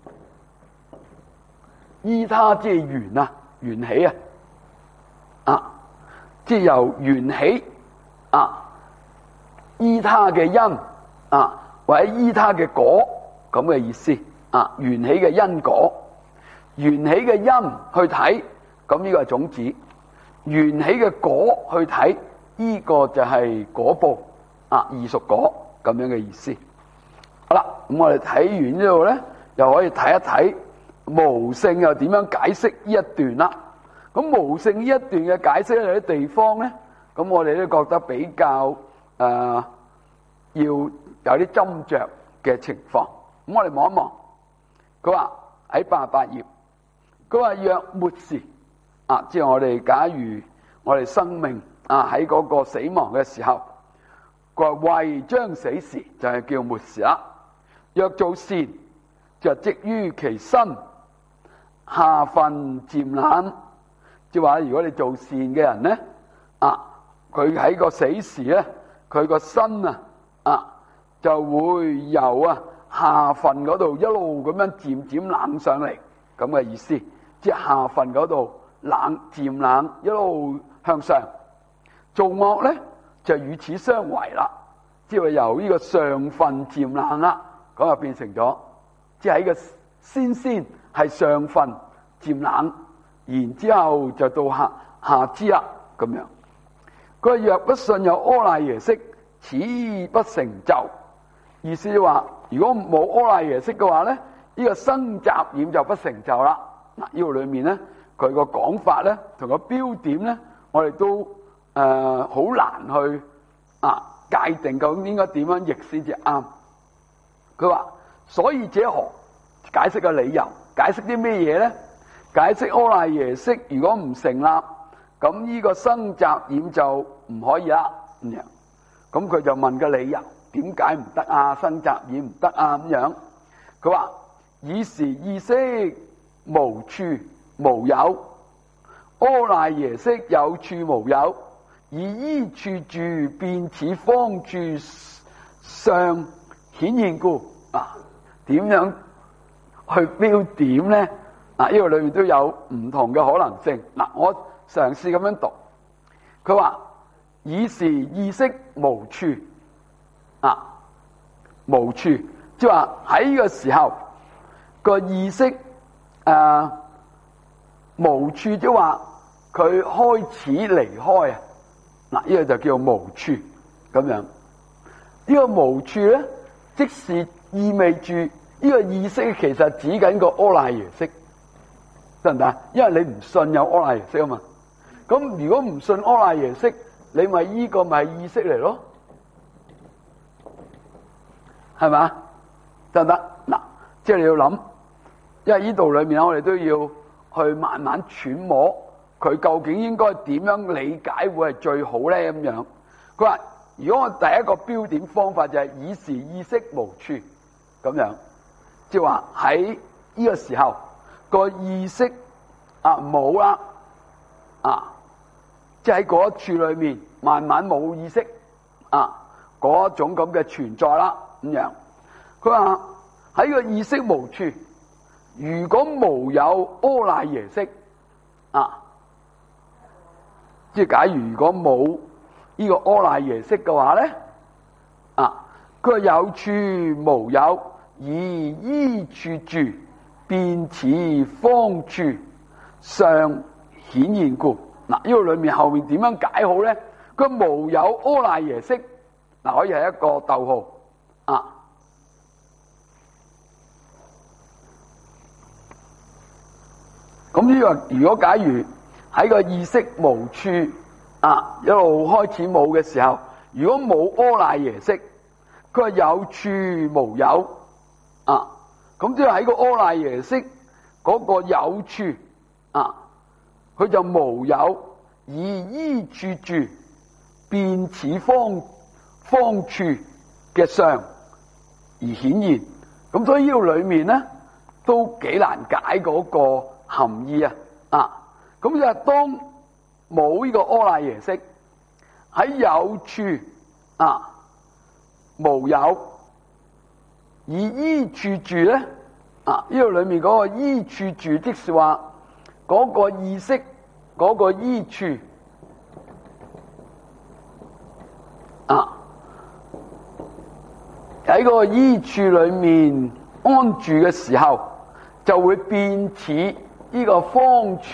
依他即係緣啊，緣起啊，啊，即係由緣起啊，依他嘅因啊，或者依他嘅果咁嘅意思啊，緣起嘅因果，緣起嘅因去睇，咁呢個係種子；緣起嘅果去睇，呢、這個就係果報啊，異熟果咁樣嘅意思。好啦，咁我哋睇完之後咧，又可以睇一睇無性又點樣解釋呢一段啦。咁無性呢一段嘅解釋有啲地方咧，咁我哋都覺得比較誒、呃、要有啲斟酌嘅情況。咁我哋望一望，佢話喺八十八頁，佢話若末時啊，即係我哋假如我哋生命啊喺嗰個死亡嘅時候，佢話為將死時就係叫末時啦。若做善，就積於其身，下分漸冷。即係話如果你做善嘅人咧，啊，佢喺個死時咧，佢個身啊，啊，就會由啊下分嗰度一路咁樣漸漸冷上嚟，咁嘅意思。即係下分嗰度冷漸冷，一路向上。做惡咧就與此相違啦，即係由呢個上分漸冷啦，咁就變成咗，即係喺個先先係上分漸冷。然之後就到下下支啦，咁樣。佢話若不信有阿賴耶識，此不成就。意思就話，如果冇阿賴耶識嘅話咧，呢、這個生雜染就不成就啦。嗱，呢個裏面咧，佢個講法咧，同個標點咧，我哋都誒好、呃、難去啊界定究竟應該點樣譯先至啱。佢話所以者何？解釋個理由，解釋啲咩嘢咧？解釋阿賴耶識如果唔成立，咁呢個生雜染就唔可以啦。咁樣，咁佢就問個理由，點解唔得啊？生雜染唔得啊？咁樣，佢話以時意識無處無有， 阿賴耶識有處無有，以依處住便此方處相顯現故。啊，點樣去標點咧？啊，呢個裏面都有唔同嘅可能性。嗱，我嘗試咁樣讀，佢話爾時意識無處，啊，無處，即係話喺呢個時候個意識誒、呃、無處，即係話佢開始離開啊。嗱，呢個就叫無處咁樣。呢、這個無處咧，即是意味住呢個意識其實指緊個阿賴耶識，得唔得？因為你唔信有阿賴耶識啊嘛。咁如果唔信阿賴耶識，你咪呢個咪意識嚟咯，係咪？得唔得？嗱，即係你要諗，因為呢度裏面我哋都要去慢慢揣摩佢究竟應該點樣理解會係最好咧咁樣。佢話如果我第一個標點方法就係爾時意識無處咁樣，即係話喺呢個時候個意識啊冇啦啊，即係喺嗰一處裏面慢慢冇意識啊嗰種咁嘅存在啦咁樣。佢話喺個意識無處，如果無有阿賴耶識啊，即係假如如果冇呢個阿賴耶識嘅話咧，啊，佢話有處無有，以依處住，便此方處相顯現故。嗱，呢個裏面後面點樣解好咧？佢無有阿賴耶識，嗱，可以係一個逗號啊。咁呢個如果假如喺個意識無處啊一路開始冇嘅時候，如果冇阿賴耶識，佢係有處無有啊。咁即係喺個阿賴耶識嗰個有處啊，佢就無有，以依處住，便此方方處嘅相而顯現。咁所以呢個裏面咧都幾難解嗰個含義啊！啊，咁就係當冇呢個阿賴耶識，喺有處啊無有，以依處住咧啊！呢、這個裏面嗰個依處住，即是話嗰個意識嗰、那個依處啊，喺個依處裏面安住嘅時候，就會變似呢個方處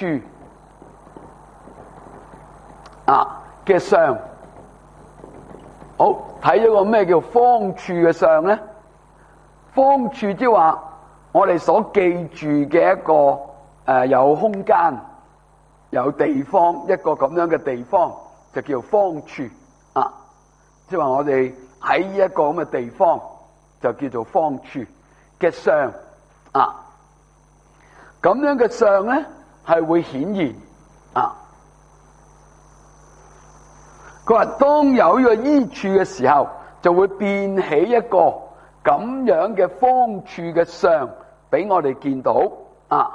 啊嘅相。好，睇咗個咩叫方處嘅相咧？方處即係話我哋所記住嘅一個誒、呃、有空間、有地方，一個咁樣嘅地方就叫方處啊。即係話我哋喺一個咁嘅地方就叫做方處嘅相啊。咁樣嘅相咧係會顯現啊。佢話當有呢個依處嘅時候，就會變起一個咁樣嘅方處嘅相俾我哋見到啊。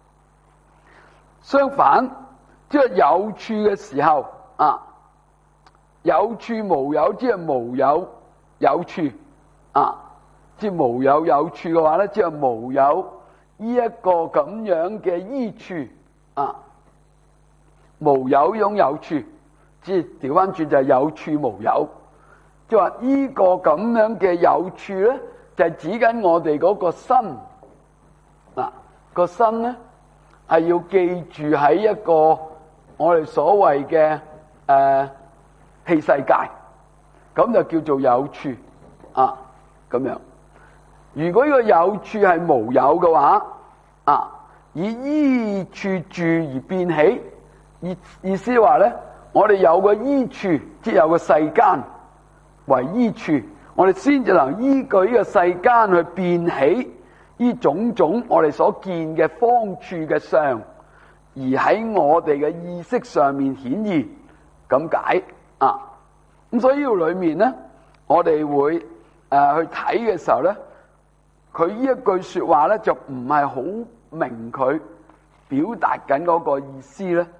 相反，即係有處嘅時候啊，有處無有，即係無有有處啊。即係無有有處嘅話咧，即係無有呢一個咁樣嘅依處啊，無有呢種有處。即係調翻轉就係有處無有，即係話呢個咁樣嘅有處咧，就係指緊我哋嗰個身嗱，個身咧係要記住喺一個我哋所謂嘅誒器世界，咁就叫做有處啊咁樣。如果呢個有處係無有嘅話啊，以依處住而變起，意意思話咧。我哋有個依處，即有個世間為依處，我哋先至能依據呢個世間去變起呢種種我哋所見嘅方處嘅相，而喺我哋嘅意識上面顯現，咁解啊。咁所以呢度裏面咧，我哋會誒、呃、去睇嘅時候咧，佢呢一句說話咧就唔係好明佢表達緊嗰個意思咧。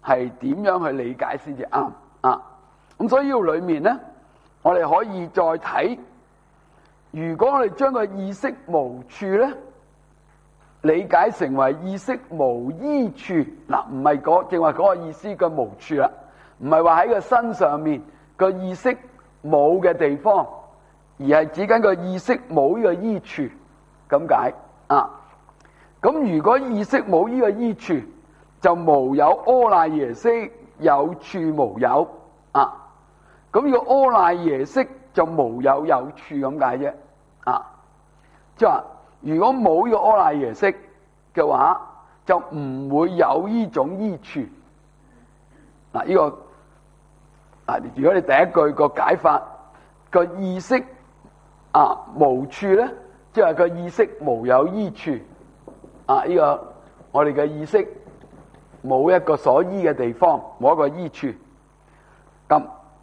係點樣去理解先至啱啊？咁所以呢度裏面咧，我哋可以再睇，如果我哋將個意識無處咧理解成為意識無依處，嗱唔係嗰正話嗰個意思嘅無處啦，唔係話喺個身上面個意識冇嘅地方，而係指緊個意識冇呢個依處咁解啊。咁如果意識冇呢個依處，就無有阿賴耶識，有處無有啊。咁呢個阿賴耶識就無有有處咁解啫啊。即係話如果冇呢個阿賴耶識嘅話，就唔會有呢種依處。嗱，呢個啊，如果你第一句個解法個意識啊無處咧，即係個意識無有依處啊。呢個我哋嘅意識冇一個所依嘅地方，冇一個依處。咁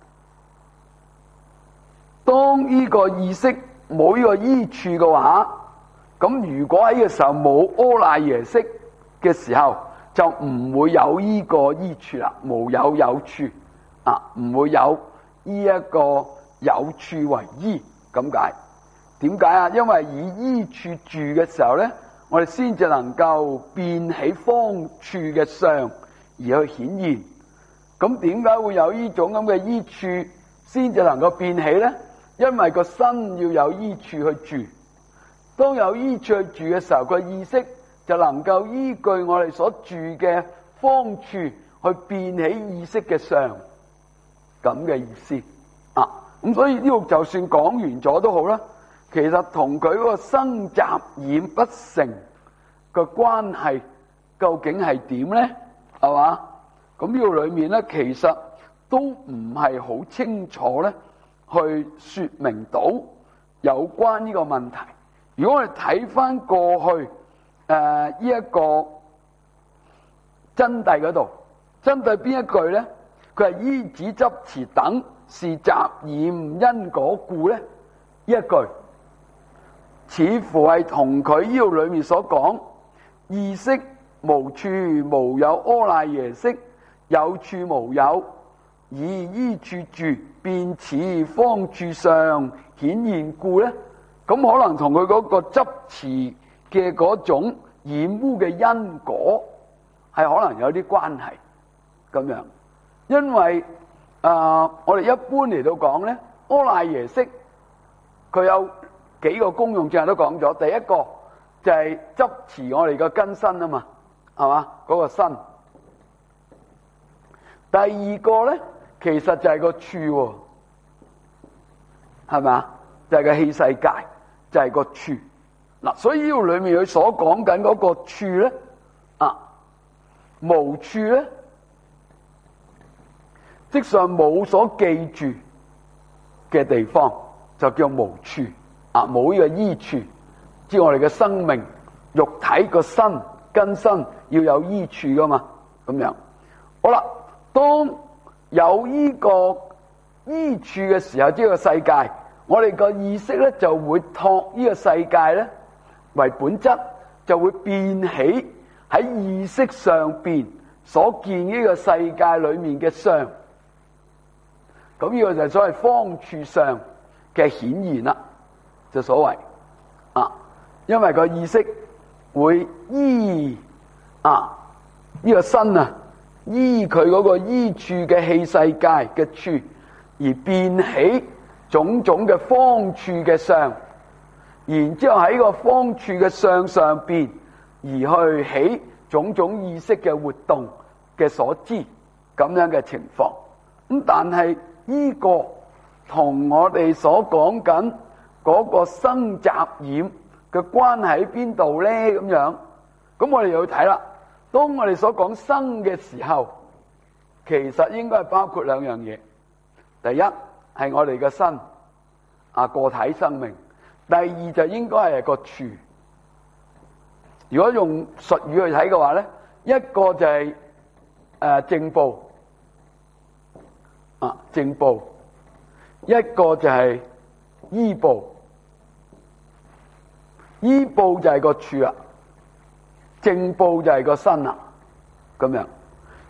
當呢個意識冇呢個依處嘅話，咁如果喺呢個時候冇阿賴耶識嘅時候，就唔會有呢個依處啦，無有有處啊，唔會有呢一個有處為依咁解。點解啊？因為以依處住嘅時候咧，我哋先至能夠變起方處嘅相而去顯現。咁點解會有呢種咁嘅依處先至能夠變起咧？因為個身要有依處去住，當有依處去住嘅時候，個意識就能夠依據我哋所住嘅方處去變起意識嘅相，咁嘅意思啊。咁所以呢度就算講完咗都好啦，其實同佢嗰個生習染不成嘅關係究竟係點咧？係嘛？咁呢度裏面咧，其實都唔係好清楚咧，去說明到有關呢個問題。如果我哋睇翻過去誒呢一個真諦嗰度，真諦邊一句咧？佢係依止執持等是習染因果故咧，呢一句似乎係同佢呢度裏面所講意識無處無有阿賴耶識，有處無有，以依處住變此方處上顯現故咧，咁可能同佢嗰個執持嘅嗰種染污嘅因果係可能有啲關係咁樣。因為啊、呃，我哋一般嚟到講咧，阿賴耶識佢有幾個功用，正話都講咗。第一個就係執持我哋嘅根身啊嘛，係嘛嗰個身。第二個咧，其實就係個處，係咪？就係個器世界，就係個處。嗱，所以呢度裏面佢所講緊嗰個處咧，啊，無處咧，即上冇所記住嘅地方，就叫無處。啊，冇呢個依處，即係我哋嘅生命、肉體個身、根身要有依處噶嘛，咁樣。好啦，當有呢個依處嘅時候，即係個世界，我哋個意識咧就會託呢個世界咧為本質，就會變起喺意識上邊所見呢個世界裏面嘅相。咁呢個就係所謂方處上嘅顯現啦。就所謂啊，因為個意識會依啊呢個身啊，依佢嗰個依處嘅器世界嘅處，而變起種種嘅方處嘅相，然之後喺個方處嘅相上邊而去起種種意識嘅活動嘅所知咁樣嘅情況。咁但係呢個同我哋所講緊嗰個生習染嘅關係喺邊度咧？咁樣，咁我哋又要睇啦。當我哋所講生嘅時候，其實應該係包括兩樣嘢。第一係我哋嘅身啊，個體生命；第二就應該係個處。如果用術語去睇嘅話咧，一個就係誒正報啊，正報；一個就係依報。依報就係個處啊，正報就係個身啊，咁樣。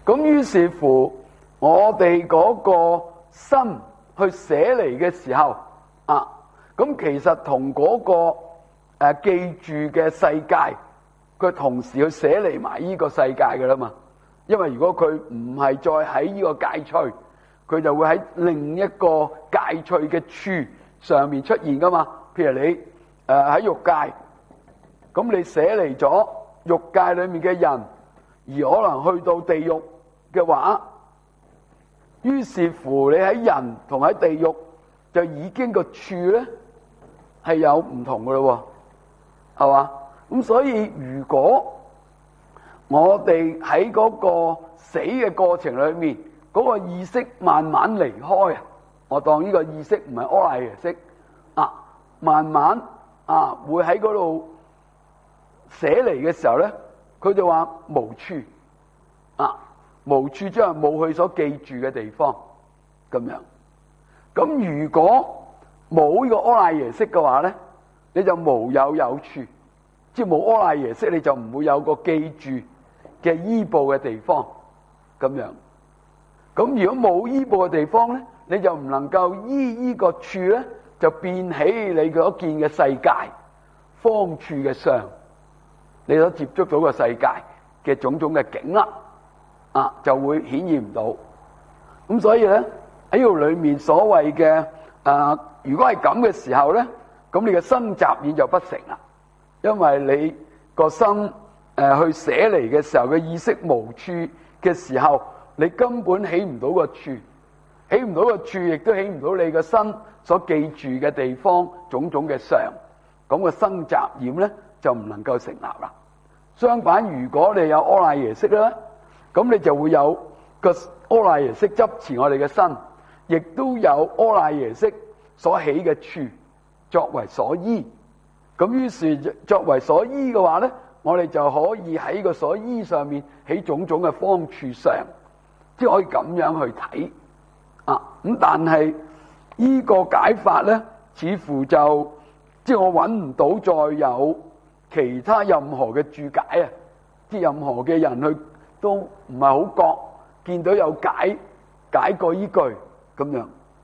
咁於是乎，我哋嗰個心去捨離嘅時候啊，咁其實同嗰個誒記住嘅世界，佢同時去捨離埋呢個世界噶啦嘛。因為如果佢唔係再喺呢個界趣，佢就會喺另一個界趣嘅處上面出現噶嘛。譬如你誒喺欲界，咁你捨離咗欲界裏面嘅人，而可能去到地獄嘅話，於是乎你喺人同喺地獄就已經個處咧係有唔同噶咯，係嘛？咁所以如果我哋喺嗰個死嘅過程裏面，嗰、那個意識慢慢離開啊，我當呢個意識唔係阿賴耶識啊，慢慢啊會喺嗰度捨離嘅時候咧，佢就話無處啊，無處即係冇佢所記住嘅地方咁樣。咁如果冇呢個阿賴耶識嘅話咧，你就無有有處，即係冇阿賴耶識，你就唔會有個記住嘅依報嘅地方咁樣。咁如果冇依報嘅地方咧，你就唔能夠依依個處咧，就變起你嗰見嘅世界方處嘅相，你所接觸到嘅世界嘅種種嘅景啦，啊就會顯現唔到。咁所以咧喺度裏面所謂嘅啊，如果係咁嘅時候咧，咁你嘅身雜染就不成啦，因為你個心誒去捨離嘅時候嘅意識無處嘅時候，你根本起唔到個處，起唔到個處，亦都起唔到你個身所記住嘅地方種種嘅相，咁個身雜染咧就唔能夠成立啦。相反，如果你有阿賴耶識咧，咁你就會有個阿賴耶識執持我哋嘅身，亦都有阿賴耶識所起嘅處作為所依。咁於是作為所依嘅話咧，我哋就可以喺個所依上面起種種嘅方處相，即係可以咁樣去睇啊。咁但係呢個解法咧，似乎就即係我揾唔到再有其他任何嘅注解啊！即係任何嘅人去都唔係好覺見到有解解過依句咁樣。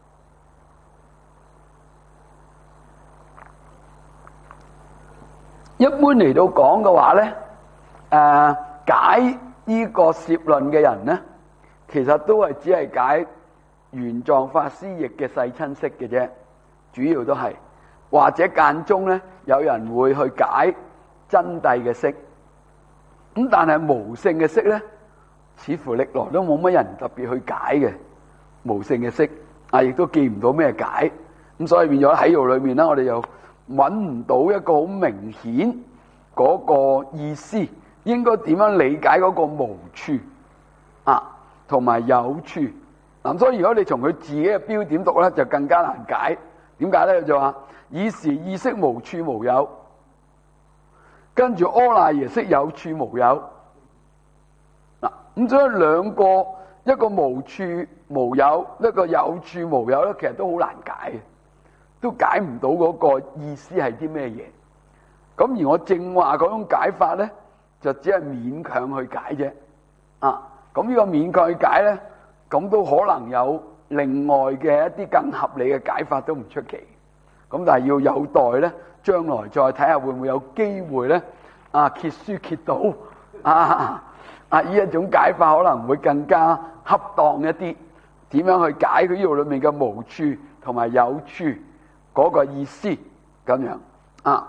一般嚟到講嘅話咧，誒解呢個攝論嘅人咧，其實都係只係解玄奘法師譯嘅世親釋嘅啫，主要都係或者間中咧有人會去解真諦嘅釋。咁但係無性嘅釋咧，似乎歷來都冇乜人特別去解嘅無性嘅釋啊，亦都見唔到咩解。咁所以變咗喺度裏面咧，我哋又揾唔到一個好明顯嗰個意思，應該點樣理解嗰個無處啊，同埋有處。咁所以如果你從佢自己嘅標點讀咧，就更加難解。點解咧？就話以時意識無處無有，跟住阿賴耶識有處無有。嗱，咁所以兩個，一個無處無有，一個有處無有咧，其實都好難解嘅，都解唔到嗰個意思係啲咩嘢。咁而我正話嗰種解法咧，就只係勉強去解啫。啊，咁呢個勉強去解咧，咁都可能有另外嘅一啲更合理嘅解法都唔出奇。咁但係要有待咧，將來再睇下會唔會有機會咧，啊揭書揭到啊啊呢一種解法可能會更加恰當一啲。點樣去解佢呢度裏面嘅無處同埋有處嗰個意思咁樣啊？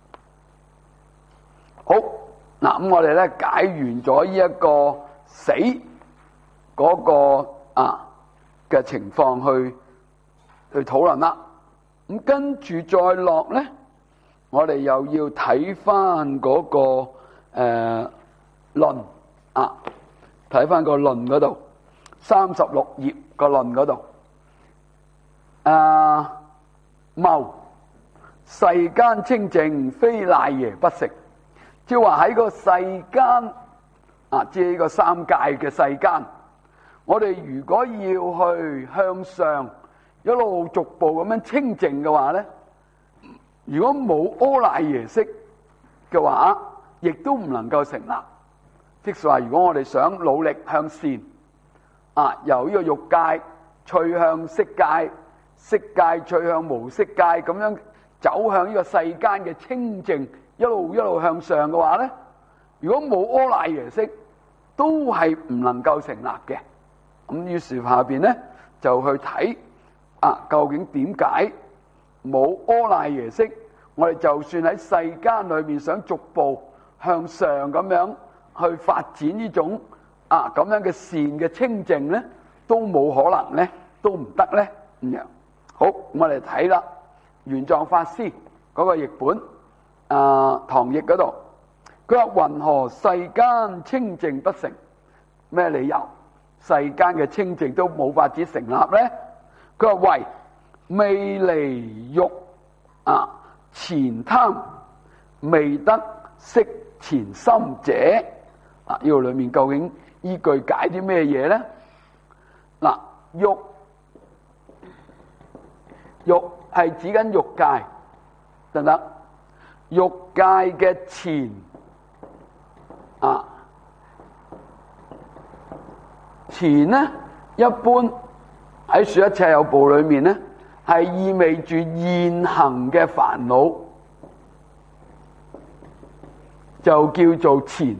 好，嗱，咁我哋咧解完咗呢一個死嗰個啊嘅情況去去討論啦。咁跟住再落咧，我哋又要睇翻嗰個誒論啊，睇翻個論嗰度，三十六頁個論嗰度，啊謬世間清淨，非賴耶不成。即係話喺個世間啊，即係呢個三界嘅世間，我哋如果要去向上一路逐步咁樣清淨嘅話咧，如果冇阿賴耶識嘅話，亦都唔能夠成立。 即是話，如果我哋想努力向善，啊，由呢個欲界趨向色界，色界趨向無色界，咁樣走向呢個世間嘅清淨，一路一路向上嘅話咧，如果冇阿賴耶識，都係唔能夠成立嘅。咁於是下邊咧就去睇啊，究竟點解冇阿賴耶識，我哋就算喺世間裏面想逐步向上咁樣去發展呢種啊咁樣嘅善嘅清淨咧，都冇可能咧，都唔得咧咁樣。好，我哋睇啦，玄奘法師嗰個譯本啊唐譯嗰度，佢話云何世間清淨不成？咩理由？世間嘅清淨都冇法子成立咧？佢話為未離欲啊前貪，未得色前心者。啊，呢個裏面究竟依句解啲咩嘢咧？嗱，欲欲係指緊欲界，得唔得？欲界嘅前啊，前咧一般喺《說一切有部》裏面咧，係意味住現行嘅煩惱，就叫做前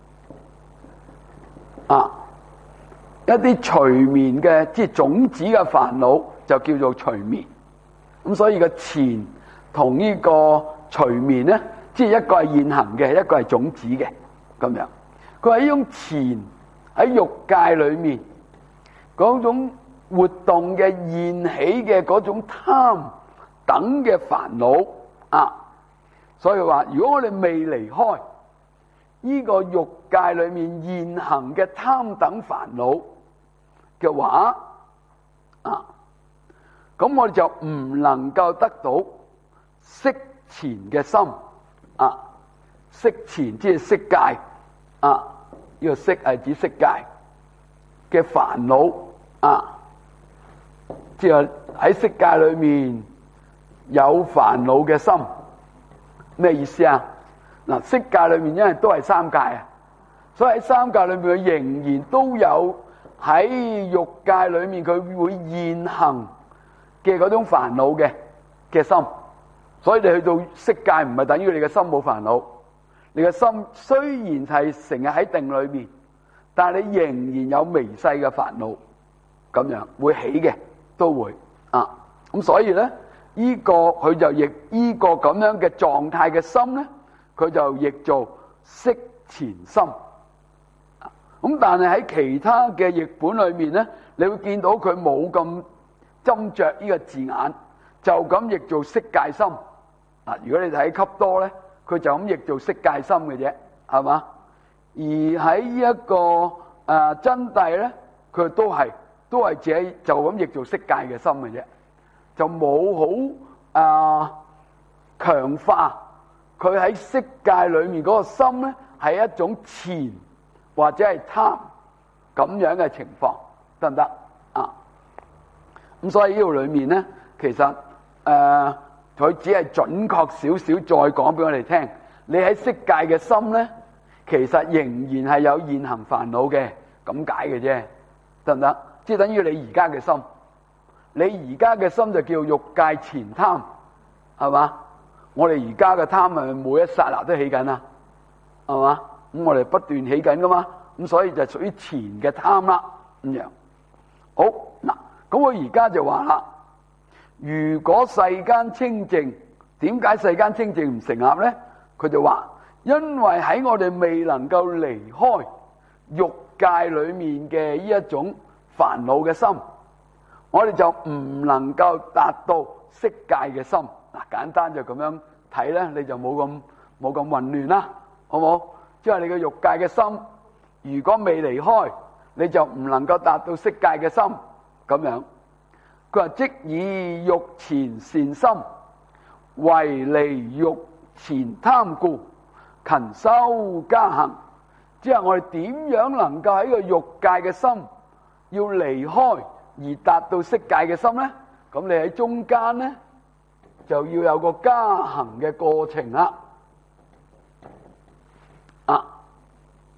啊。一啲隨眠嘅即係種子嘅煩惱就叫做隨眠。咁所以個前同呢個隨眠咧，即係一個係現行嘅，一個係種子嘅咁樣。佢話呢種前喺欲界裏面嗰種活動嘅現起嘅嗰種貪等嘅煩惱啊，所以話如果我哋未離開呢個欲界裏面現行嘅貪等煩惱嘅話啊，咁我哋就唔能夠得到色前嘅心啊，色前即係色界啊，呢個色係指色界嘅煩惱啊，即係喺色界裏面有煩惱嘅心，咩意思啊？嗱，色界裏面因為都係三界啊，所以喺三界裏面佢仍然都有喺欲界裏面佢會現行嘅嗰種煩惱嘅嘅心，所以你去到色界唔係等於你嘅心冇煩惱，你嘅心雖然係成日喺定裏面，但係你仍然有微細嘅煩惱，咁樣會起嘅，都會啊。咁所以咧，呢個佢就譯呢個咁樣嘅狀態嘅心咧，佢就譯做色前心。咁但係喺其他嘅譯本裏面咧，你會見到佢冇咁斟酌呢個字眼，就咁譯做色界心。啊，如果你睇笈多咧，佢就咁譯做色界心嘅啫，係嘛？而喺呢一個誒、呃、真諦咧，佢都係都係自己就咁譯做色界嘅心嘅啫，就冇好誒強化佢喺色界裏面嗰個心咧，係一種纏或者係貪咁樣嘅情況，得唔得啊？咁所以呢度裏面咧，其實誒佢、呃、只係準確少少再講俾我哋聽，你喺色界嘅心咧，其實仍然係有現行煩惱嘅，咁解嘅啫，得唔得？即係等於你而家嘅心，你而家嘅心就叫欲界前貪，係嘛？我哋而家嘅貪係每一剎那都起緊啊，係嘛？咁我哋不斷起緊噶嘛，咁所以就屬於前嘅貪啦，咁樣。好嗱，咁我而家就話啦，如果世間清淨，點解世間清淨唔成立咧？佢就話，因為喺我哋未能夠離開欲界裏面嘅呢一種煩惱嘅心，我哋就唔能夠達到色界嘅心。嗱，簡單就咁樣睇咧，你就冇咁冇咁混亂啦，好冇？即係你嘅欲界嘅心，如果未離開，你就唔能夠達到色界嘅心咁樣。佢話即以欲前善心，為離欲前貪故，勤修加行。即係我哋點樣能夠喺個欲界嘅心要離開而達到色界嘅心咧？咁你喺中間咧就要有個加行嘅過程啦。啊，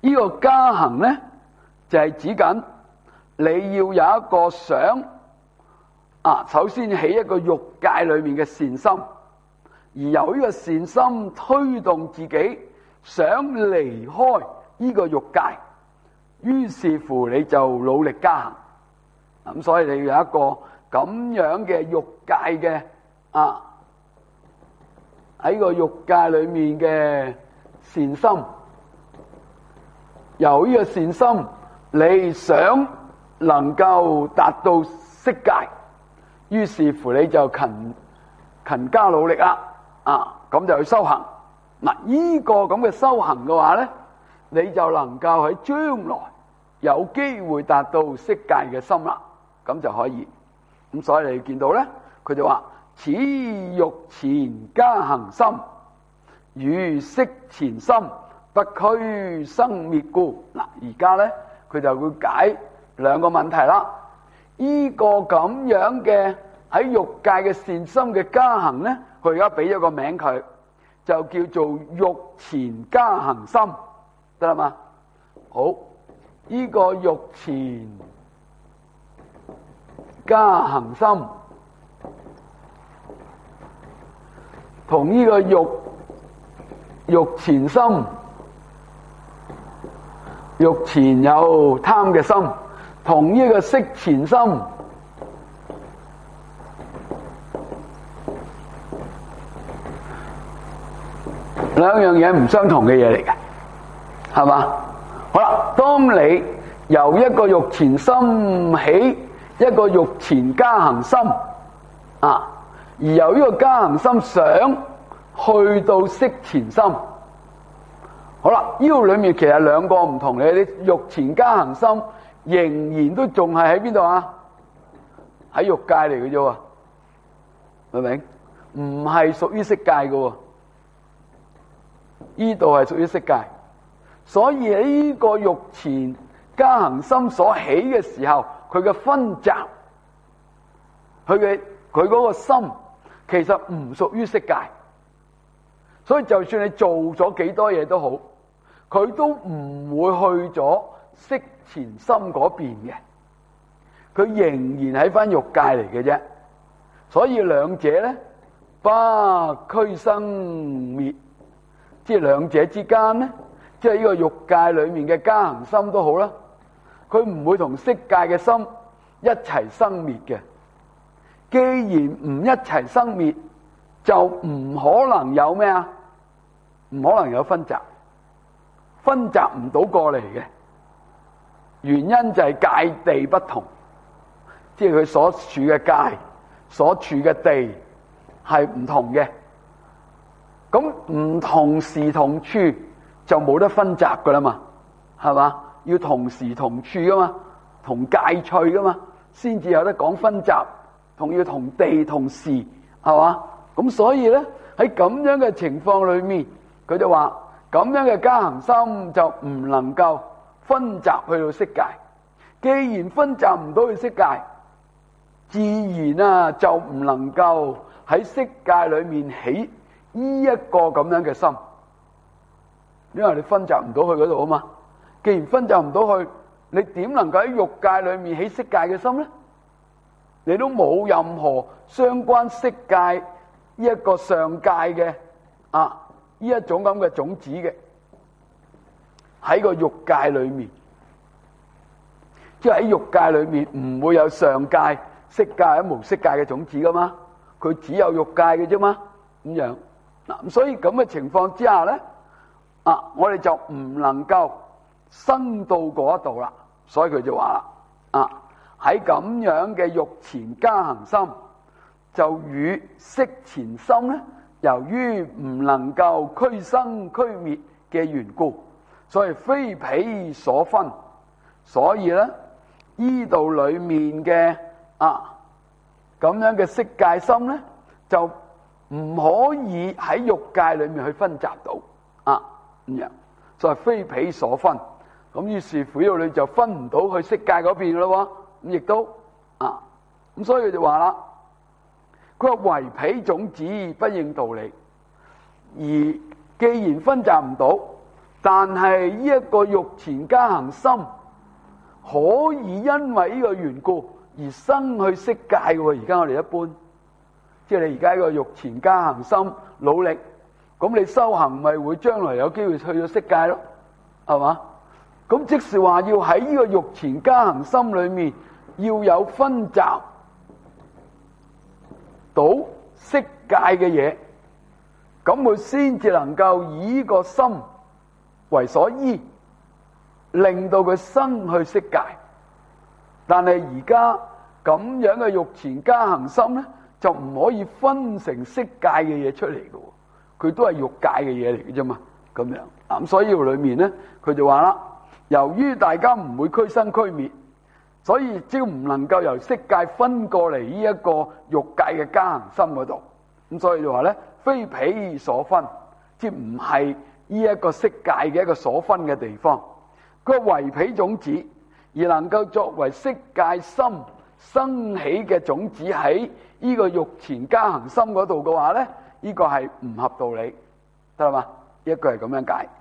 呢個加行咧就係指緊你要有一個想啊，首先起一個欲界裏面嘅善心，而由呢個善心推動自己想離開呢個欲界，於是乎你就努力加行。咁所以你要有一個咁樣嘅欲界嘅啊，喺個欲界裏面嘅善心，由呢個善心你想能夠達到色界，於是乎你就勤勤加努力啦，啊，咁就去修行。嗱，呢個咁嘅修行嘅話咧，你就能夠喺將來有機會達到色界嘅心啦，咁就可以。咁所以你見到咧，佢就話此欲前加行心，與色前心不俱生滅故。嗱，而家咧佢就會解兩個問題啦。呢個咁樣嘅喺欲界嘅善心嘅加行咧，佢而家俾咗個名佢，就叫做欲前加行心，得啦嘛？好，呢個欲前加行心同呢個欲欲前心，欲前有貪嘅心，同呢個色前心兩樣嘢唔相同嘅嘢嚟嘅，係嘛？好啦，當你由一個欲前心起一個欲前加行心啊，而由呢個加行心想去到色前心，好啦，呢度裏面其實兩個唔同嘅，你欲前加行心仍然都仲係喺邊度啊？喺欲界嚟嘅啫，明唔明？唔係屬於色界嘅，呢度係屬於色界，所以呢個欲前加行心所起嘅時候，佢嘅分集，佢嘅佢嗰個心，其實唔屬於色界，所以就算你做咗幾多嘢都好，佢都唔會去咗色前心嗰邊嘅，佢仍然喺翻欲界嚟嘅啫。所以兩者咧不俱生滅，即係兩者之間咧，即係呢個欲界裏面嘅加行心都好啦，佢唔會同色界嘅心一齊生滅嘅。既然唔一齊生滅，就唔可能有咩啊？唔可能有分集，分集唔到過嚟嘅。原因就係界地不同，即係佢所處嘅界，所處嘅地係唔同嘅。咁唔同時同處就冇得分集噶啦嘛，係嘛？要同時同處噶嘛，同界趣噶嘛，先至有得講分集。同要同地同時，係嘛？咁所以咧喺咁樣嘅情況裏面，佢就話咁樣嘅加行心就唔能夠分集去到色界。既然分集唔到去色界，自然啊就唔能夠喺色界裏面起呢一個咁樣嘅心，因為你分集唔到去嗰度啊嘛。既然分集唔到去，你點能夠喺欲界裏面起色界嘅心咧？你都冇任何相關色界呢一個上界嘅啊呢一種咁嘅種子嘅喺個欲界裏面，即係喺欲界裏面唔會有上界色界或者無色界嘅種子噶嘛，佢只有欲界嘅啫嘛，咁樣嗱，所以咁嘅情況之下咧，啊，我哋就唔能夠生到嗰度啦，所以佢就話啦，啊。喺咁樣嘅欲前加行心，就與色前心咧，由於唔能夠俱生俱滅嘅緣故，所以非彼所分。所以咧，呢度裏面嘅啊咁樣嘅色界心咧，就唔可以喺欲界裏面去分集到啊咁樣，所以非彼所分。咁於是乎呢度你就分唔到去色界嗰邊咯。咁亦都啊，咁所以佢就話啦，佢話唯彼種子不應道理，而既然分集唔到， 但係呢一個欲前加行心可以因為呢個緣故而生去色界喎。而家我哋一般，即係你而家個欲前加行心努力，咁你修行咪會將來有機會去到色界咯，係嘛？咁即是話要喺呢個欲前加行心裏面要有分集到色界嘅嘢，咁佢先至能夠以呢個心為所依，令到佢生去色界。但係而家咁樣嘅欲前加行心咧，就唔可以分成色界嘅嘢出嚟嘅，佢都係欲界嘅嘢嚟嘅啫嘛。咁樣咁所以裏面咧，佢就話啦，由於大家唔會俱生俱滅，所以只要唔能夠由色界分過嚟呢一個欲界嘅加行心嗰度，咁所以就話咧，非彼所分，即係唔係呢一個色界嘅一個所分嘅地方。佢唯彼種子，而能夠作為色界心生起嘅種子喺呢個欲前加行心嗰度嘅話咧，呢、這個係唔合道理，得啦嘛？一個係咁樣解。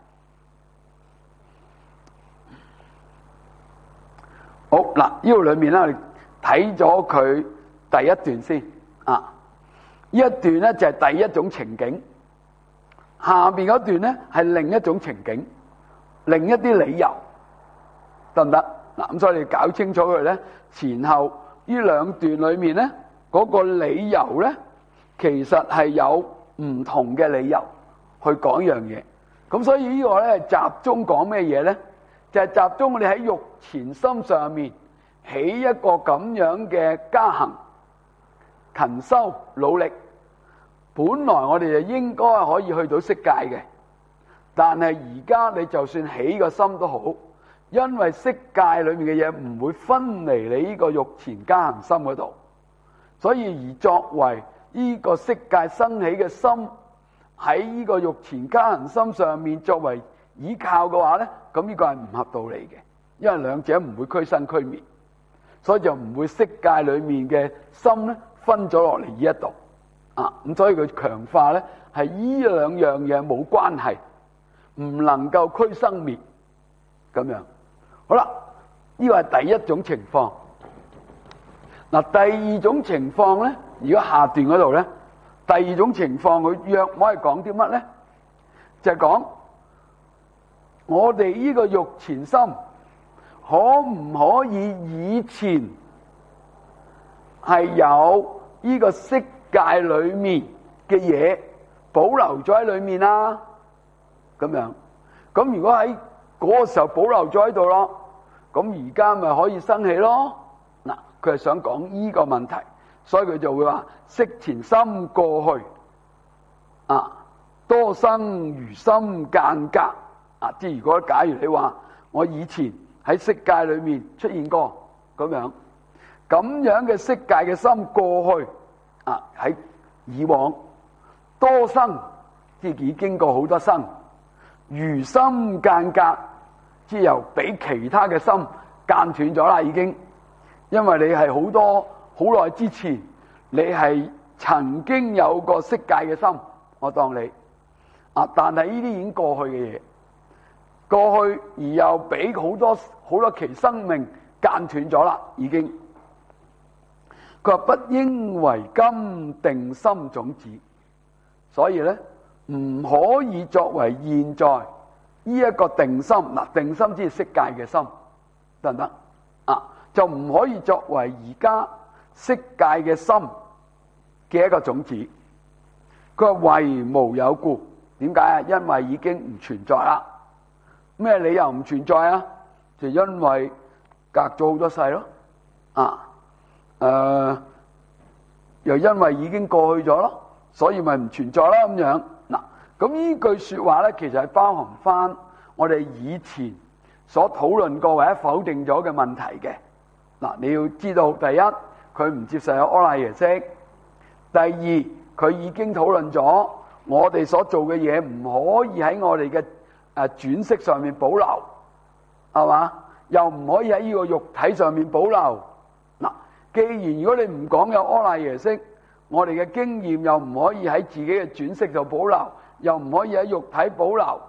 好嗱，呢度裏面咧，我哋睇咗佢第一段先啊。呢一段咧就係第一種情景，下邊嗰段咧係另一種情景，另一啲理由，得唔得？嗱，咁所以你搞清楚佢咧，前後呢兩段裏面咧嗰個理由咧，其實係有唔同嘅理由去講一樣嘢。咁所以呢個咧集中講咩嘢咧？就係集中我哋喺欲前心上面起一個咁樣嘅加行、勤修、努力。本來我哋就應該可以去到色界嘅，但係而家你就算起個心都好，因為色界裏面嘅嘢唔會分離你呢個欲前加行心嗰度，所以而作為呢個色界生起嘅心喺呢個欲前加行心上面作為依靠嘅話咧，咁呢個係唔合道理嘅，因為兩者唔會俱生俱滅，所以就唔會色界裏面嘅心咧分咗落嚟呢一度啊。咁所以佢強化咧係呢兩樣嘢冇關係，唔能夠俱生滅咁樣。好啦，呢個係第一種情況。嗱，第二種情況咧，如果下段嗰度咧，第二種情況佢約我係講啲乜咧？就係講我哋呢個欲前心可唔可以以前係有呢個色界裏面嘅嘢保留咗喺裏面啦？咁樣，咁如果喺嗰個時候保留咗喺度咯，咁而家咪可以生起咯？嗱，佢係想講呢個問題，所以佢就會話色前心過去啊，多生餘心間隔啊！即係如果假如你話我以前喺色界裏面出現過咁樣，咁樣嘅色界嘅心過去啊，喺以往多生，即係已經過好多生，餘心間隔，即係由俾其他嘅心間斷咗啦，已經，因為你係好多好耐之前，你係曾經有個色界嘅心，我當你啊，但係呢啲已經過去嘅嘢，過去而又俾好多好多期生命間斷咗啦，已經。佢話不應為今定心種子，所以咧唔可以作為現在呢一個定心。嗱，定心即係色界嘅心，得唔得啊？就唔可以作為而家色界嘅心嘅一個種子。佢話為無有故，點解啊？因為已經唔存在啦。咩理由唔存在啊？就因為隔咗好多世咯，啊，誒、呃，又因為已經過去咗咯，所以咪唔存在啦咁樣。嗱，咁呢句說話咧，其實係包含翻我哋以前所討論過或者否定咗嘅問題嘅。嗱，你要知道，第一，佢唔接受有阿賴耶識；第二，佢已經討論咗我哋所做嘅嘢唔可以喺我哋嘅誒轉識上面保留，係嘛？又唔可以喺呢個肉體上面保留。嗱，既然如果你唔講有阿賴耶識，我哋嘅經驗又唔可以喺自己嘅轉識度保留，又唔可以喺肉體保留，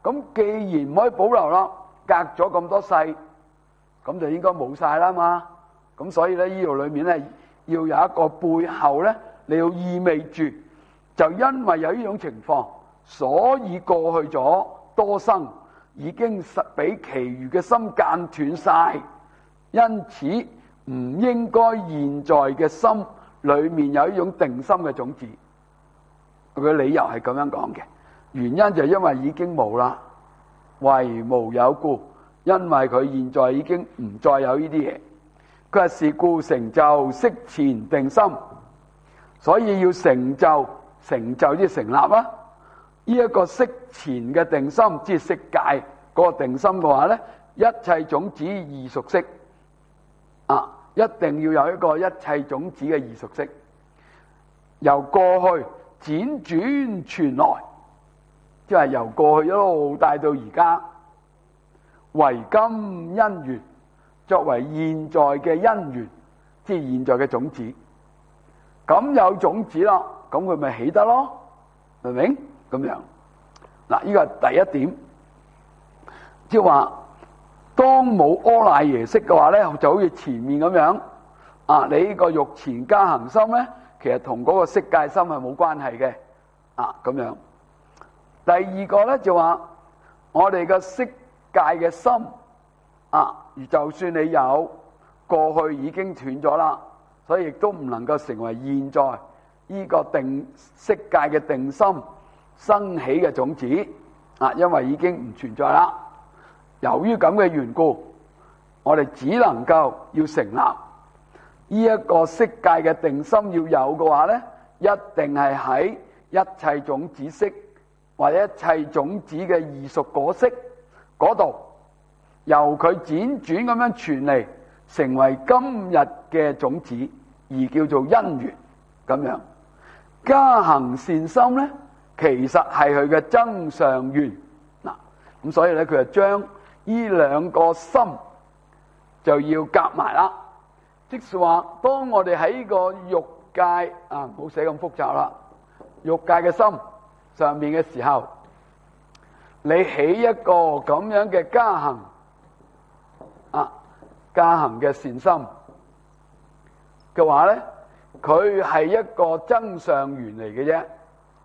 咁既然唔可以保留啦，隔咗咁多世，咁就應該冇晒啦嘛。咁所以咧，呢度裏面咧要有一個背後咧，你要意味住，就因為有呢種情況，所以過去咗多生已經實俾其餘嘅心間斷晒，因此唔應該現在嘅心裏面有呢種定心嘅種子。佢嘅理由係咁樣講嘅，原因就係因為已經冇啦，為無有故，因為佢現在已經唔再有呢啲嘢。佢話是故成就識前定心，所以要成就成就即成立啦。呢、這、一個識前嘅定心，即係色界嗰個定心嘅話咧，一切種子異熟識啊，一定要有一個一切種子嘅異熟識，由過去輾轉傳來，即係由過去一路帶到而家，為今因緣，作為現在嘅因緣，即係現在嘅種子。咁有種子啦，咁佢咪起得咯，明唔明？咁樣嗱，呢個係第一點，即係話當冇阿賴耶識嘅話咧，就好似前面咁樣啊，你呢個欲前加行心咧，其實同嗰個色界心係冇關係嘅啊，咁樣。第二個咧就話我哋嘅色界嘅心啊，而就算你有過去已經斷咗啦，所以亦都唔能夠成為現在呢個定色界嘅定心生起嘅種子啊，因為已經唔存在啦。由於咁嘅緣故，我哋只能夠要成立呢一個色界嘅定心，要有嘅話咧，一定係喺一切種子識或者一切種子嘅異熟果識嗰度，由佢輾轉咁樣傳嚟，成為今日嘅種子，而叫做因緣咁樣。加行善心咧，其實係佢嘅增上緣嗱，咁所以咧佢就將呢兩個心就要夾埋啦。即是話，當我哋喺個欲界啊，唔好寫咁複雜啦，欲界嘅心上面嘅時候，你起一個咁樣嘅加行啊，加行嘅善心嘅話咧，佢係一個增上緣嚟嘅啫，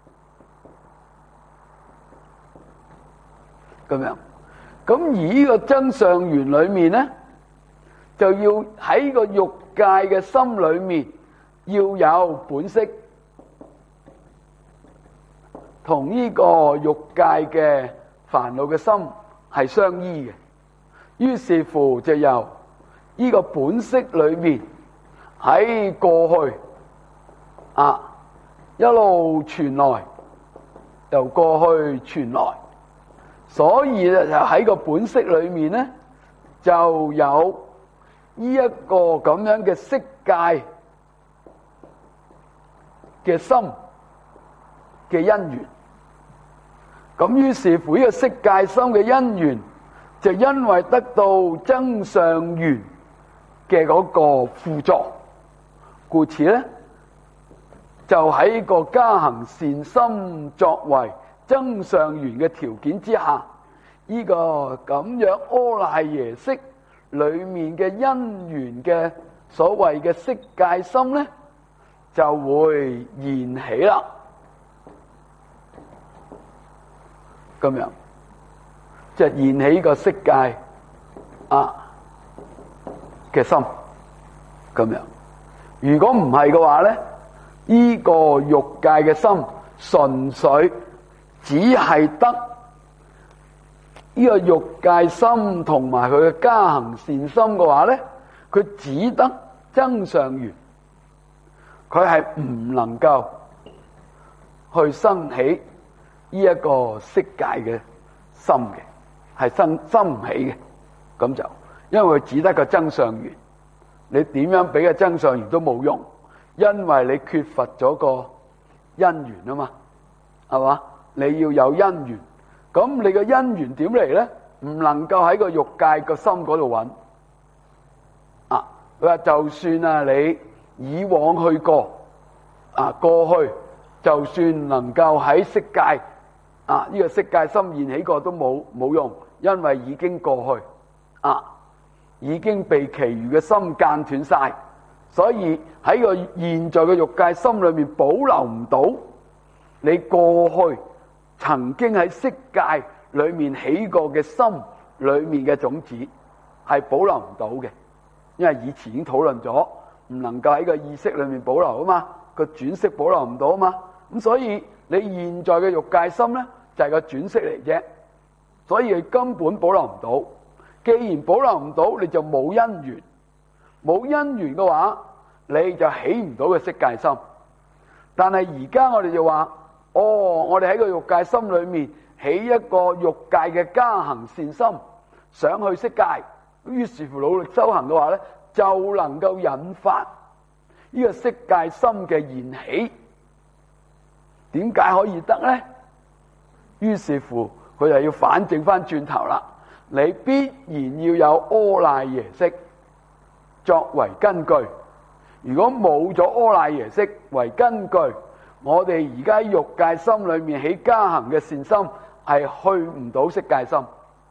咁樣。咁而呢個增上緣裏面咧，就要喺個欲界嘅心裏面要有本色，同呢個欲界嘅煩惱嘅心係相依嘅。於是乎就由呢個本色裏面喺過去啊一路傳來，由過去傳來，所以咧就喺個本色裏面咧就有呢一個咁樣嘅色界嘅心嘅因緣。咁於是乎呢個色界心嘅因緣，就因為得到增上緣嘅嗰個輔助，故此咧就喺個加行善心作為增上緣嘅條件之下，呢、這個咁樣阿賴耶識裏面嘅因緣嘅所謂嘅色界心咧，就會現起啦。咁樣即係現起個色界啊嘅心，咁樣。如果唔係嘅話咧，呢、這個欲界嘅心純粹只係得呢個欲界心同埋佢嘅加行善心嘅話咧，佢只得增上緣，佢係唔能夠去生起呢一個色界嘅心嘅，係生生唔起嘅。咁就因為佢只得個增上緣，你點樣俾個增上緣都冇用，因為你缺乏咗個因緣啊嘛，係嘛？你要有因緣，咁你個因緣點嚟咧？唔能夠喺個欲界個心嗰度揾啊！佢話就算啊，你以往去過啊，過去就算能夠喺色界啊，呢個色界心現起過都冇冇用，因為已經過去啊，已經被其餘嘅心間斷晒，所以喺個現在嘅欲界心裏面保留唔到你過去曾經喺色界裏面起過嘅心裏面嘅種子，係保留唔到嘅，因為以前已經討論咗，唔能夠喺個意識裏面保留啊嘛，個轉識保留唔到啊嘛，咁所以你現在嘅欲界心咧就係個轉識嚟啫，所以佢根本保留唔到。既然保留唔到，你就冇因緣，冇因緣嘅話，你就起唔到個色界心。但係而家我哋就話，哦，我哋喺個欲界心裏面起一個欲界嘅加行善心，想去色界，於是乎努力修行嘅話咧，就能夠引發呢個色界心嘅現起。點解可以得咧？於是乎佢就要反證翻轉頭啦。你必然要有阿賴耶識作為根據，如果冇咗阿賴耶識為根據，我哋而家欲界心裏面起加行嘅善心係去唔到色界心，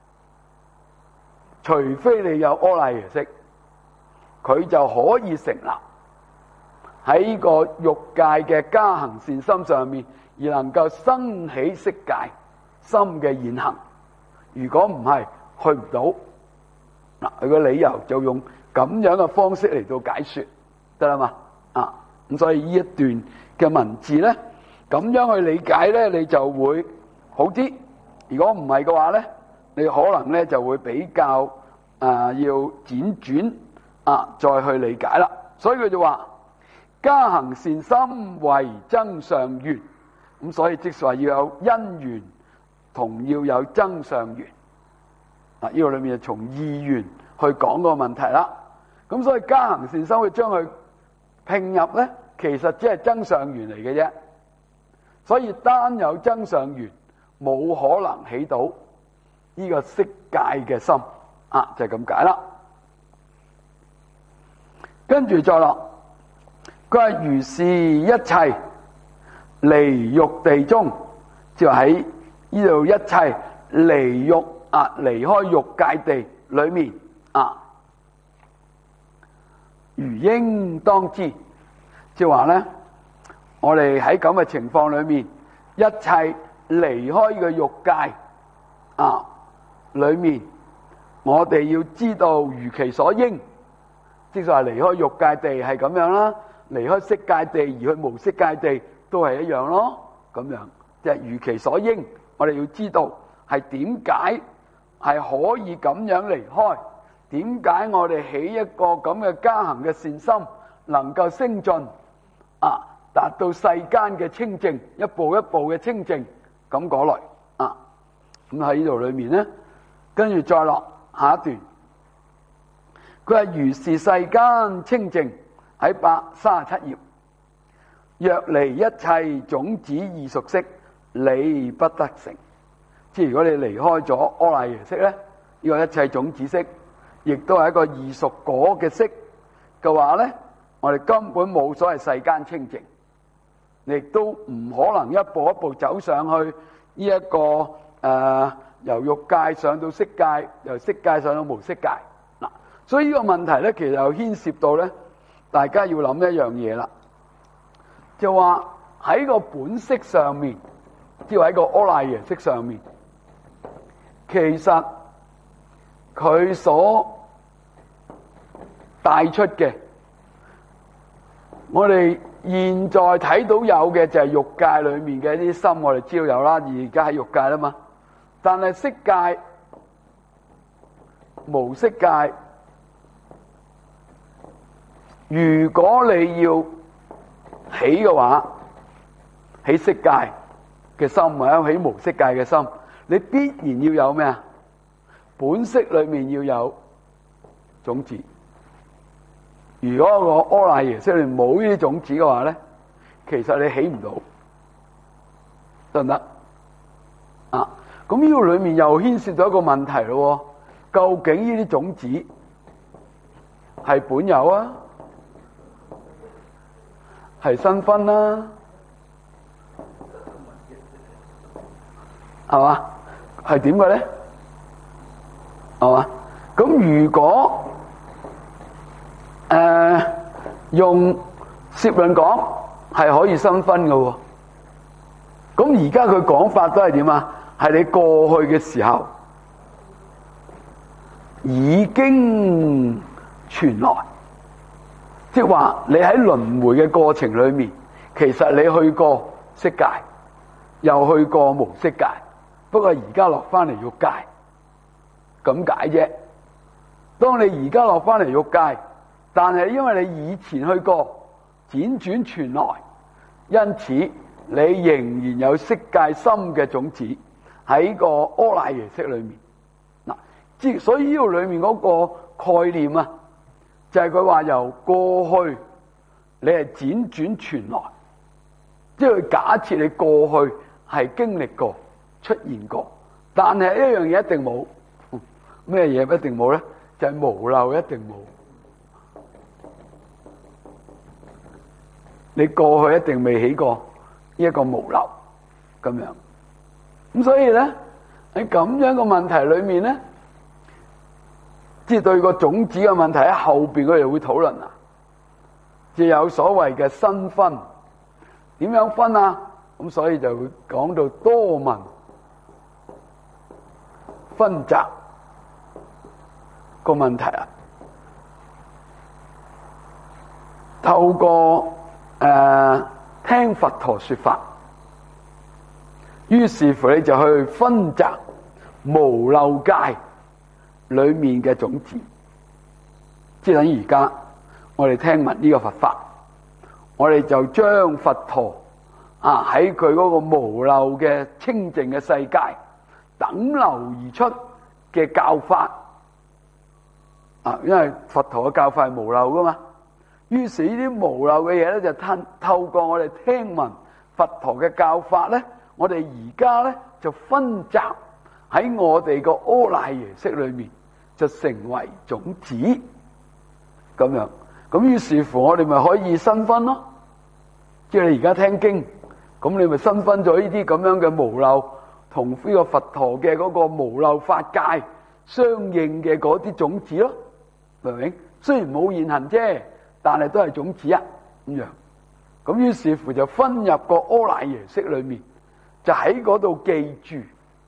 除非你有阿賴耶識，佢就可以成立喺個欲界嘅加行善心上面，而能夠生起色界心嘅現行。如果唔係，去唔到。嗱，佢個理由就用咁樣嘅方式嚟到解說，得啦嘛？啊，咁所以呢一段嘅文字咧，咁樣去理解咧，你就會好啲。如果唔係嘅話咧，你可能咧就會比較啊要輾轉啊再去理解啦。所以佢就話加行善心為增上緣，咁所以即係話要有因緣同要有增上緣。嗱，呢個裏面就從意緣去講個問題啦。咁所以加行善心去將佢拼入咧，其實只係增上緣嚟嘅啫。所以單有增上緣，冇可能起到呢個色界嘅心啊，就係咁解啦。跟住再落，佢話如是一切離欲地中，就喺呢度一切離欲。啊！離開欲界地裏面啊，如應當知，即係話咧，我哋喺咁嘅情況裏面，一切離開呢個欲界啊裏面，我哋要知道如其所應，即係話離開欲界地係咁樣啦，離開色界地而去無色界地都係一樣咯，咁樣即係如其所應，我哋要知道係點解。係可以咁樣離開？點解我哋起一個咁嘅加行嘅善心，能夠升進啊，達到世間嘅清淨，一步一步嘅清淨咁過來啊？咁喺呢度裏面咧，跟住再落下一段，佢話如是世間清淨，喺百三十七頁，若離一切種子異熟識，理不得成。即係如果你離開咗阿賴耶識咧，呢個一切種子識，亦都係一個異熟果嘅識嘅話咧，我哋根本冇所謂世間清淨，亦都唔可能一步一步走上去呢、這、一個誒、呃、由欲界上到色界，由色界上到無色界嗱。所以呢個問題咧，其實又牽涉到咧，大家要諗一樣嘢啦，就話喺個本色上面，即係喺個阿賴耶識上面。其實佢所帶出嘅，我哋現在睇到有嘅就係欲界裏面嘅一啲心，我哋知道有啦，而家喺欲界啦嘛。但係色界、無色界，如果你要起嘅話，起色界嘅心或者起無色界嘅心，你必然要有咩啊？本色裏面要有種子。如果個阿賴耶識裏面冇呢啲種子嘅話咧，其實你起唔到，得唔得？啊，咁呢個裏面又牽涉到一個問題咯。究竟呢啲種子係本有啊，係新分啦？ 係嘛？係點嘅咧？係嘛？咁如果誒、呃、用攝論講係可以新婚嘅喎，咁而家佢講法都係點啊？係你過去嘅時候已經傳來，即係話你喺輪迴嘅過程裏面，其實你去過色界，又去過無色界，不過而家落翻嚟欲界，咁解啫。當你而家落翻嚟欲界，但係因為你以前去過，輾轉傳來，因此你仍然有色界心嘅種子喺個阿賴耶識裏面。嗱，即所以呢度裏面嗰個概念啊，就係佢話由過去你係輾轉傳來，即係佢假設你過去係經歷過、出現過，但係一樣嘢一定冇，咩嘢一定冇咧？就係、是、無漏一定冇。你過去一定未起過呢一個無漏咁樣，咁所以咧喺咁樣嘅問題裏面咧，即係對個種子嘅問題喺後邊佢哋會討論啊，即係有所謂嘅新分，點樣分啊？咁所以就會講到多聞分集個問題啊，透過誒、呃，聽佛陀說法，於是乎你就去分集無漏界裏面嘅種子，即係等於而家我哋聽聞呢個佛法，我哋就將佛陀啊喺佢嗰個無漏嘅清淨嘅世界等流而出嘅教法啊，因為佛陀嘅教法係無漏噶嘛。於是呢啲無漏嘅嘢咧，就透透過我哋聽聞佛陀嘅教法咧，我哋而家咧就分集喺我哋個阿賴耶識裏面，就成為種子咁樣。咁於是乎我哋咪可以新分咯。即係你而家聽經，咁你咪新分咗呢啲咁樣嘅無漏，同呢個佛陀嘅嗰個無漏法界相應嘅嗰啲種子咯，明唔明？雖然冇現行啫，但係都係種子啊，咁樣，咁於是乎就分入個阿賴耶識裏面，就喺嗰度記住，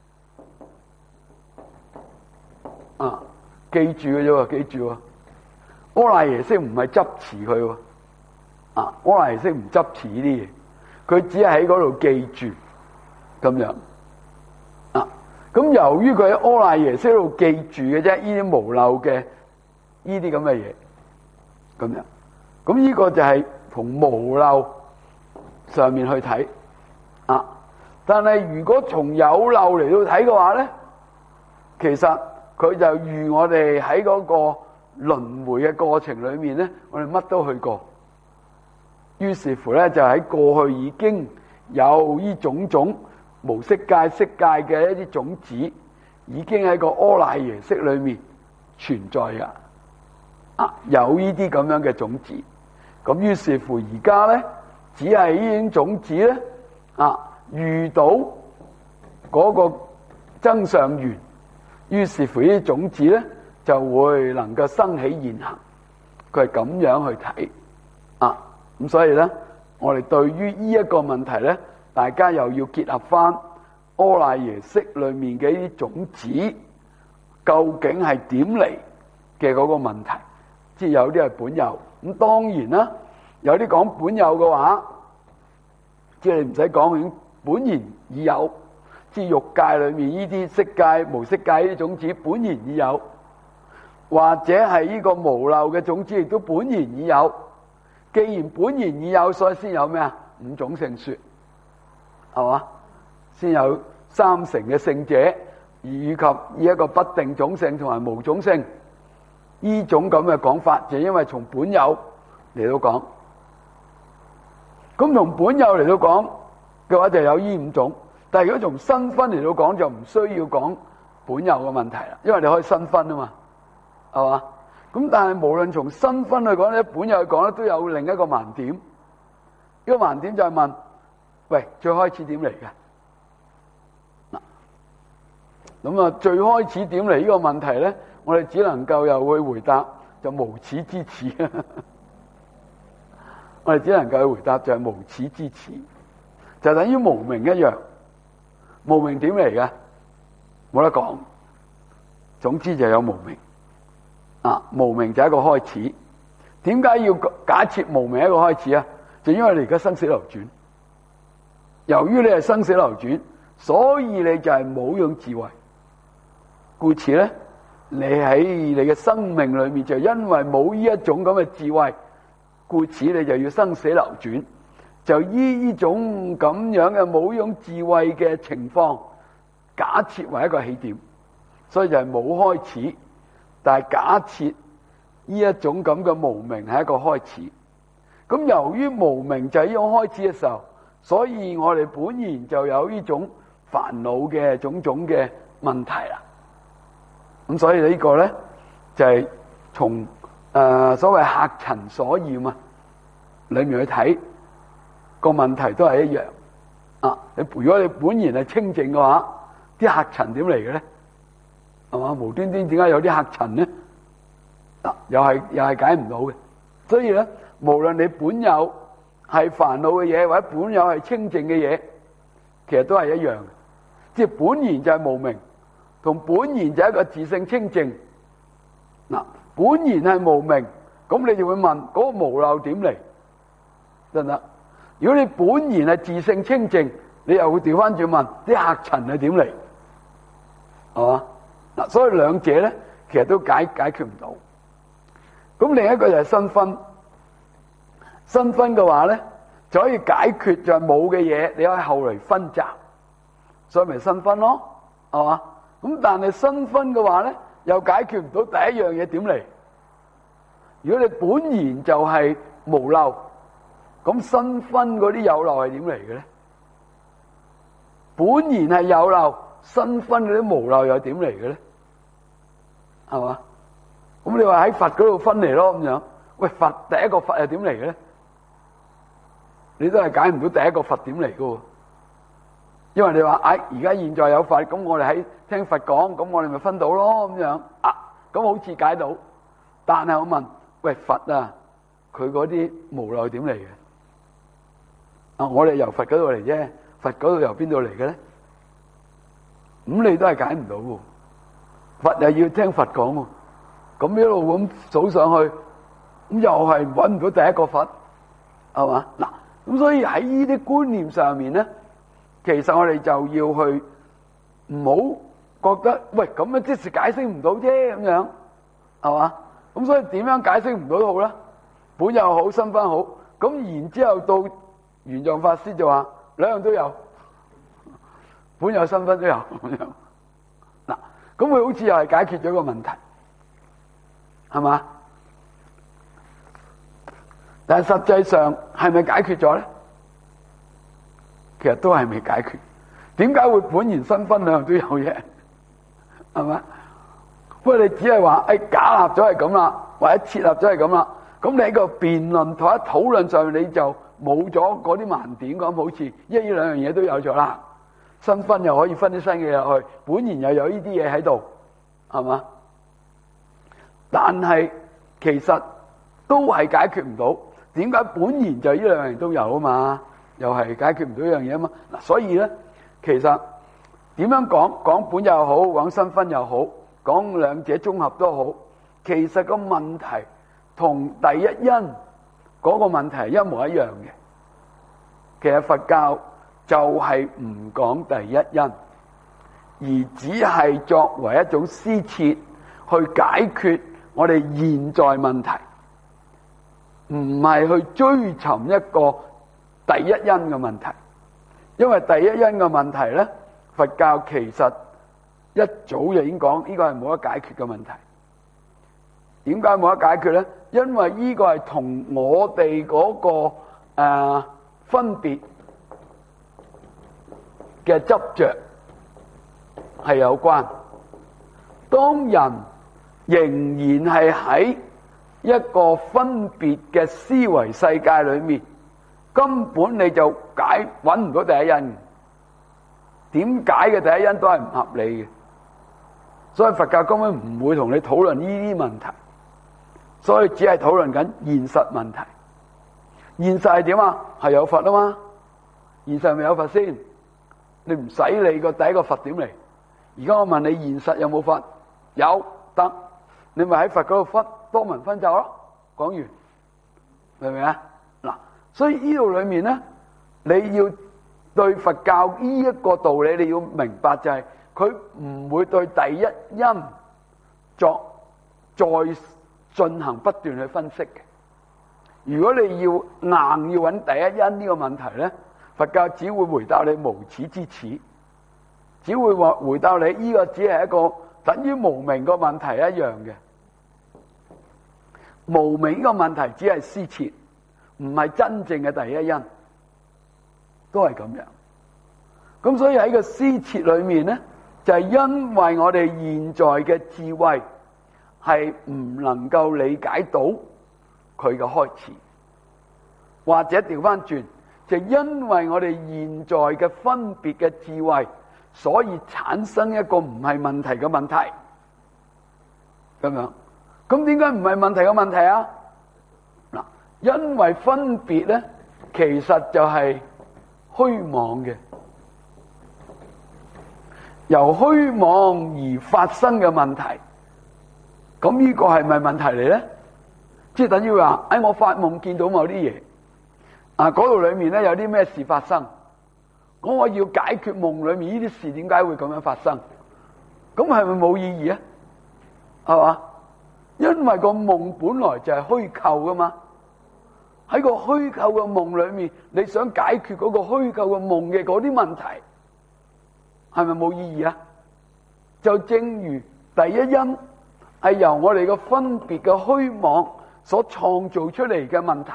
啊，記住嘅啫喎，記住喎，阿賴耶識唔係執持佢喎，啊，阿賴耶識唔執持呢啲嘢，佢只係喺嗰度記住，咁樣，啊，咁由於佢喺阿賴耶識度記住嘅啫，呢啲無漏嘅呢啲咁嘅嘢，咁樣。咁呢個就係從無漏上面去睇啊，但係如果從有漏嚟到睇嘅話咧，其實佢就預我哋喺嗰個輪迴嘅過程裏面咧，我哋乜都去過，於是乎咧就喺過去已經有呢種種無色界、色界嘅一啲種子，已經喺個阿賴耶識裏面存在噶，啊，有呢啲咁樣嘅種子。咁於是乎而家咧，只係呢種種子咧，啊遇到嗰個增上緣，於是乎呢啲種子咧就會能夠生起現行，佢係咁樣去睇，啊咁所以咧，我哋對於呢一個問題咧，大家又要結合翻阿賴耶識裏面嘅呢啲種子，究竟係點嚟嘅嗰個問題，即係有啲係本有。咁當然啦，有啲講本有嘅話，即係你唔使講，已經本然已有。即係欲界裏面呢啲色界、無色界呢啲種子本然已有，或者係呢個無漏嘅種子亦都本然已有。既然本然已有，所以先有咩啊？五種聖說，係嘛？先有三乘嘅聖者，以及以一個不定種性同埋無種性。呢種咁嘅講法，就因為從本有嚟到講，咁從本有嚟到講嘅話，就有呢五種。但係如果從新分嚟到講，就唔需要講本有嘅問題啦，因為你可以新分啊嘛，係嘛？咁但係無論從新分去講咧，本有去講咧，都有另一個盲點。呢個盲點就係問：喂，最開始點嚟嘅？嗱， 咁啊，最開始點嚟呢個問題咧，我哋只能夠又會回答就無始之始。我哋只能夠去回答就係無始之始，就等於無明一樣。無明點嚟嘅？冇得講。總之就有無明啊，無明就係一個開始。點解要假設無明一個開始啊？就因為你而家生死流轉，由於你係生死流轉，所以你就係冇用智慧。故此咧，你喺你嘅生命裏面就因為冇呢一種咁嘅智慧，故此你就要生死流轉。就依呢種咁樣嘅冇用智慧嘅情況，假設為一個起點，所以就係冇開始。但係假設呢一種咁嘅無明係一個開始。咁由於無明就係呢種開始嘅時候，所以我哋本然就有呢種煩惱嘅種種嘅問題啦。咁所以呢個咧就係從誒所謂客塵所染啊裏面去睇個問題都係一樣啊。你如果你本然係清淨嘅話，啲客塵點嚟嘅咧？係嘛？無端端點解有啲客塵咧？啊，又係又係解唔到嘅。所以咧，無論你本有係煩惱嘅嘢，或者本有係清淨嘅嘢，其實都係一樣嘅。即係本然就係無明，同本然就係一個自性清淨。嗱，本然係無明，咁你就會問嗰個無漏點嚟？得唔得？如果你本然係自性清淨，你又會調翻轉問啲客塵係點嚟？係嘛？嗱，所以兩者咧，其實都解解決唔到。咁另一個就係新分，新分嘅話咧，就可以解決就係冇嘅嘢，你可以後嚟分集，所以咪新分咯，係嘛？咁但係新分嘅話咧，又解決唔到第一樣嘢點嚟？如果你本然就係無漏，咁新分嗰啲有漏係點嚟嘅咧？本然係有漏，新分嗰啲無漏又係點嚟嘅咧？係嘛？咁你話喺佛嗰度分嚟咯咁樣？喂，佛第一個佛係點嚟嘅咧？你都係解唔到第一個佛點嚟嘅喎，因為你話哎而家現在有佛，咁我哋喺聽佛講，咁我哋咪分到咯咁樣啊？咁好似解到，但係我問，喂，佛啊，佢嗰啲無漏點嚟嘅？啊，我哋由佛嗰度嚟啫，佛嗰度由邊度嚟嘅咧？咁你都係解唔到喎，佛又要聽佛講喎。咁一路咁數上去，咁又係揾唔到第一個佛，係嘛？嗱，咁所以喺呢啲觀念上面咧，其實我哋就要去唔好覺得，喂，咁樣即是解釋唔到啫，咁樣係嘛？咁所以點樣解釋唔到都好啦，本有好，新分好，咁然之後到玄奘法師就話兩樣都有，本有新分都有咁樣。嗱，咁佢好似又係解決咗個問題。係嘛？但係實際上係咪解決咗咧？其實都係未解決。點解會本然新分兩樣都有嘅？係嘛？不過你只係話誒假立咗係咁啦，或者設立咗係咁啦，咁你喺個辯論同喺討論上你就冇咗嗰啲盲點咁，好似因為呢兩樣嘢都有咗啦。新分又可以分啲新嘅入去，本然又有呢啲嘢喺度，係嘛？但係其實都係解決唔到，點解本然就呢兩樣都有啊嘛？又係解決唔到一樣嘢啊嘛？嗱，所以咧，其實點樣講講本又好，講新分又好，講兩者綜合都好，其實個問題同第一因嗰個問題係一模一樣嘅。其實佛教就係唔講第一因，而只係作為一種施設去解決我哋現在問題，唔係去追尋一個第一因嘅問題。因為第一因嘅問題咧，佛教其實一早就已經講呢個係冇得解決嘅問題。點解冇得解決咧？因為呢個係同我哋嗰個誒分別嘅執着係有關。當人仍然係喺一個分別嘅思維世界裏面，根本你就解揾唔到第一因。點解嘅第一因都係唔合理嘅， 所以佛教根本唔會同你討論呢啲問題，所以只係討論緊現實問題。現實係點啊？係有佛啊嘛？現實係咪有佛先？你唔使理個第一個佛點嚟。而家我問你現實有冇佛？有，得，你咪喺佛嗰度分多聞分咒咯。講完，明唔明啊？嗱，所以呢度裏面咧，你要對佛教呢一個道理，你要明白就係佢唔會對第一因作再進行不斷去分析嘅。如果你要硬要揾第一因呢個問題咧，佛教只會回答你無始之始，只會話回答你呢個只係一個等於無明個問題一樣嘅。無明個問題只係施設，唔係真正嘅第一因，都係咁樣。咁所以喺個施設裏面咧，就係因為我哋現在嘅智慧係唔能夠理解到佢嘅開始，或者調翻轉，就因為我哋現在嘅分別嘅智慧，所以產生一個唔係問題嘅問題。咁樣，咁點解唔係問題嘅問題啊？嗱，因為分別咧，其實就係虛妄嘅，由虛妄而發生嘅問題。咁呢個係咪問題嚟咧？即係等於話，哎，我發夢見到某啲嘢，啊，嗰度裏面咧有啲咩事發生，咁我要解決夢裏面呢啲事點解會咁樣發生，咁係咪冇意義啊？係嘛？因為個夢本來就係虛構噶嘛，喺個虛構嘅夢裏面，你想解決嗰個虛構嘅夢嘅嗰啲問題，係咪冇意義啊？就正如第一因係由我哋個分別嘅虛妄所創造出嚟嘅問題，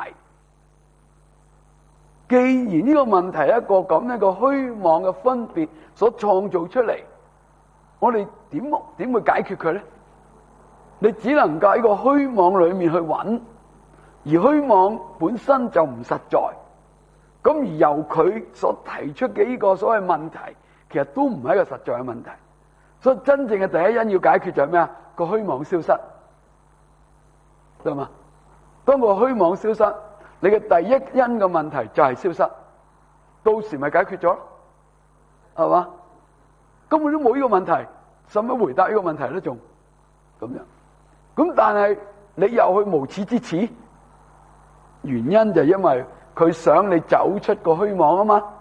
既然呢個問題一個咁樣嘅虛妄嘅分別所創造出嚟，我哋點點會解決佢咧？你只能夠喺個虛妄裏面去揾，而虛妄本身就唔實在，咁而由佢所提出嘅呢個所謂問題，其實都唔係一個實在嘅問題。所以真正嘅第一因要解決就係咩啊？個虛妄消失，對嘛？當個虛妄消失，你嘅第一因嘅問題就係消失，到時咪解決咗，係嘛？根本都冇呢個問題，使乜回答呢個問題咧？仲咁樣，咁但係你又去無始之始，原因就係因為佢想你走出個虛妄啊嘛。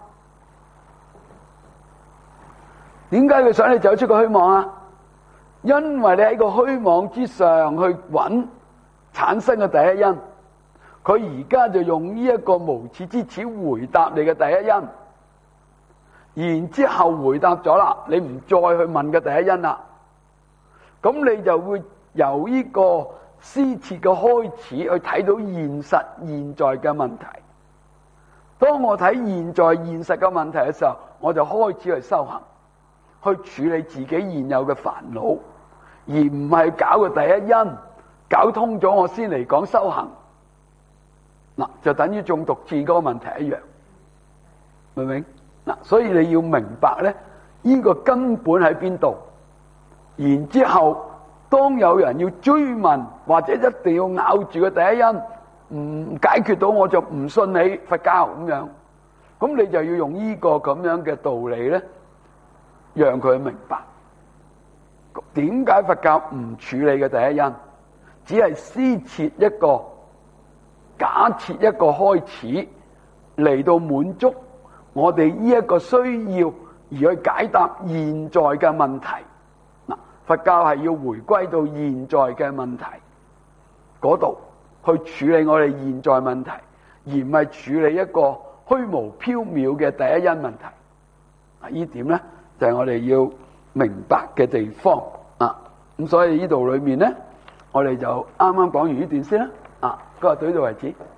點解佢想你走出個虛妄啊？因為你喺個虛妄之上去揾產生嘅第一因，佢而家就用呢一個無始之始回答你嘅第一因，然之後回答咗啦，你唔再去問嘅第一因啦，咁你就會由呢個施設嘅開始去睇到現實現在嘅問題。當我睇現在現實嘅問題嘅時候，我就開始去修行，去處理自己現有嘅煩惱，而唔係搞個第一因，搞通咗我先嚟講修行。嗱，就等於中毒箭嗰個問題一樣，明唔明？嗱，所以你要明白咧，呢個根本喺邊度？然之後，當有人要追問或者一定要咬住個第一因，唔解決到我就唔信你佛教咁樣，咁你就要用呢個咁樣嘅道理咧，讓佢明白點解佛教唔處理嘅第一因，只係施設一個假設一個開始嚟到滿足我哋呢一個需要，而去解答現在嘅問題。嗱，佛教係要回歸到現在嘅問題嗰度去處理我哋現在問題，而唔係處理一個虛無縹緲嘅第一因問題。啊，呢點咧就係我哋要明白嘅地方啊。咁所以呢度裏面咧，我哋就啱啱講完呢段先啦。啊，今日到呢度為止。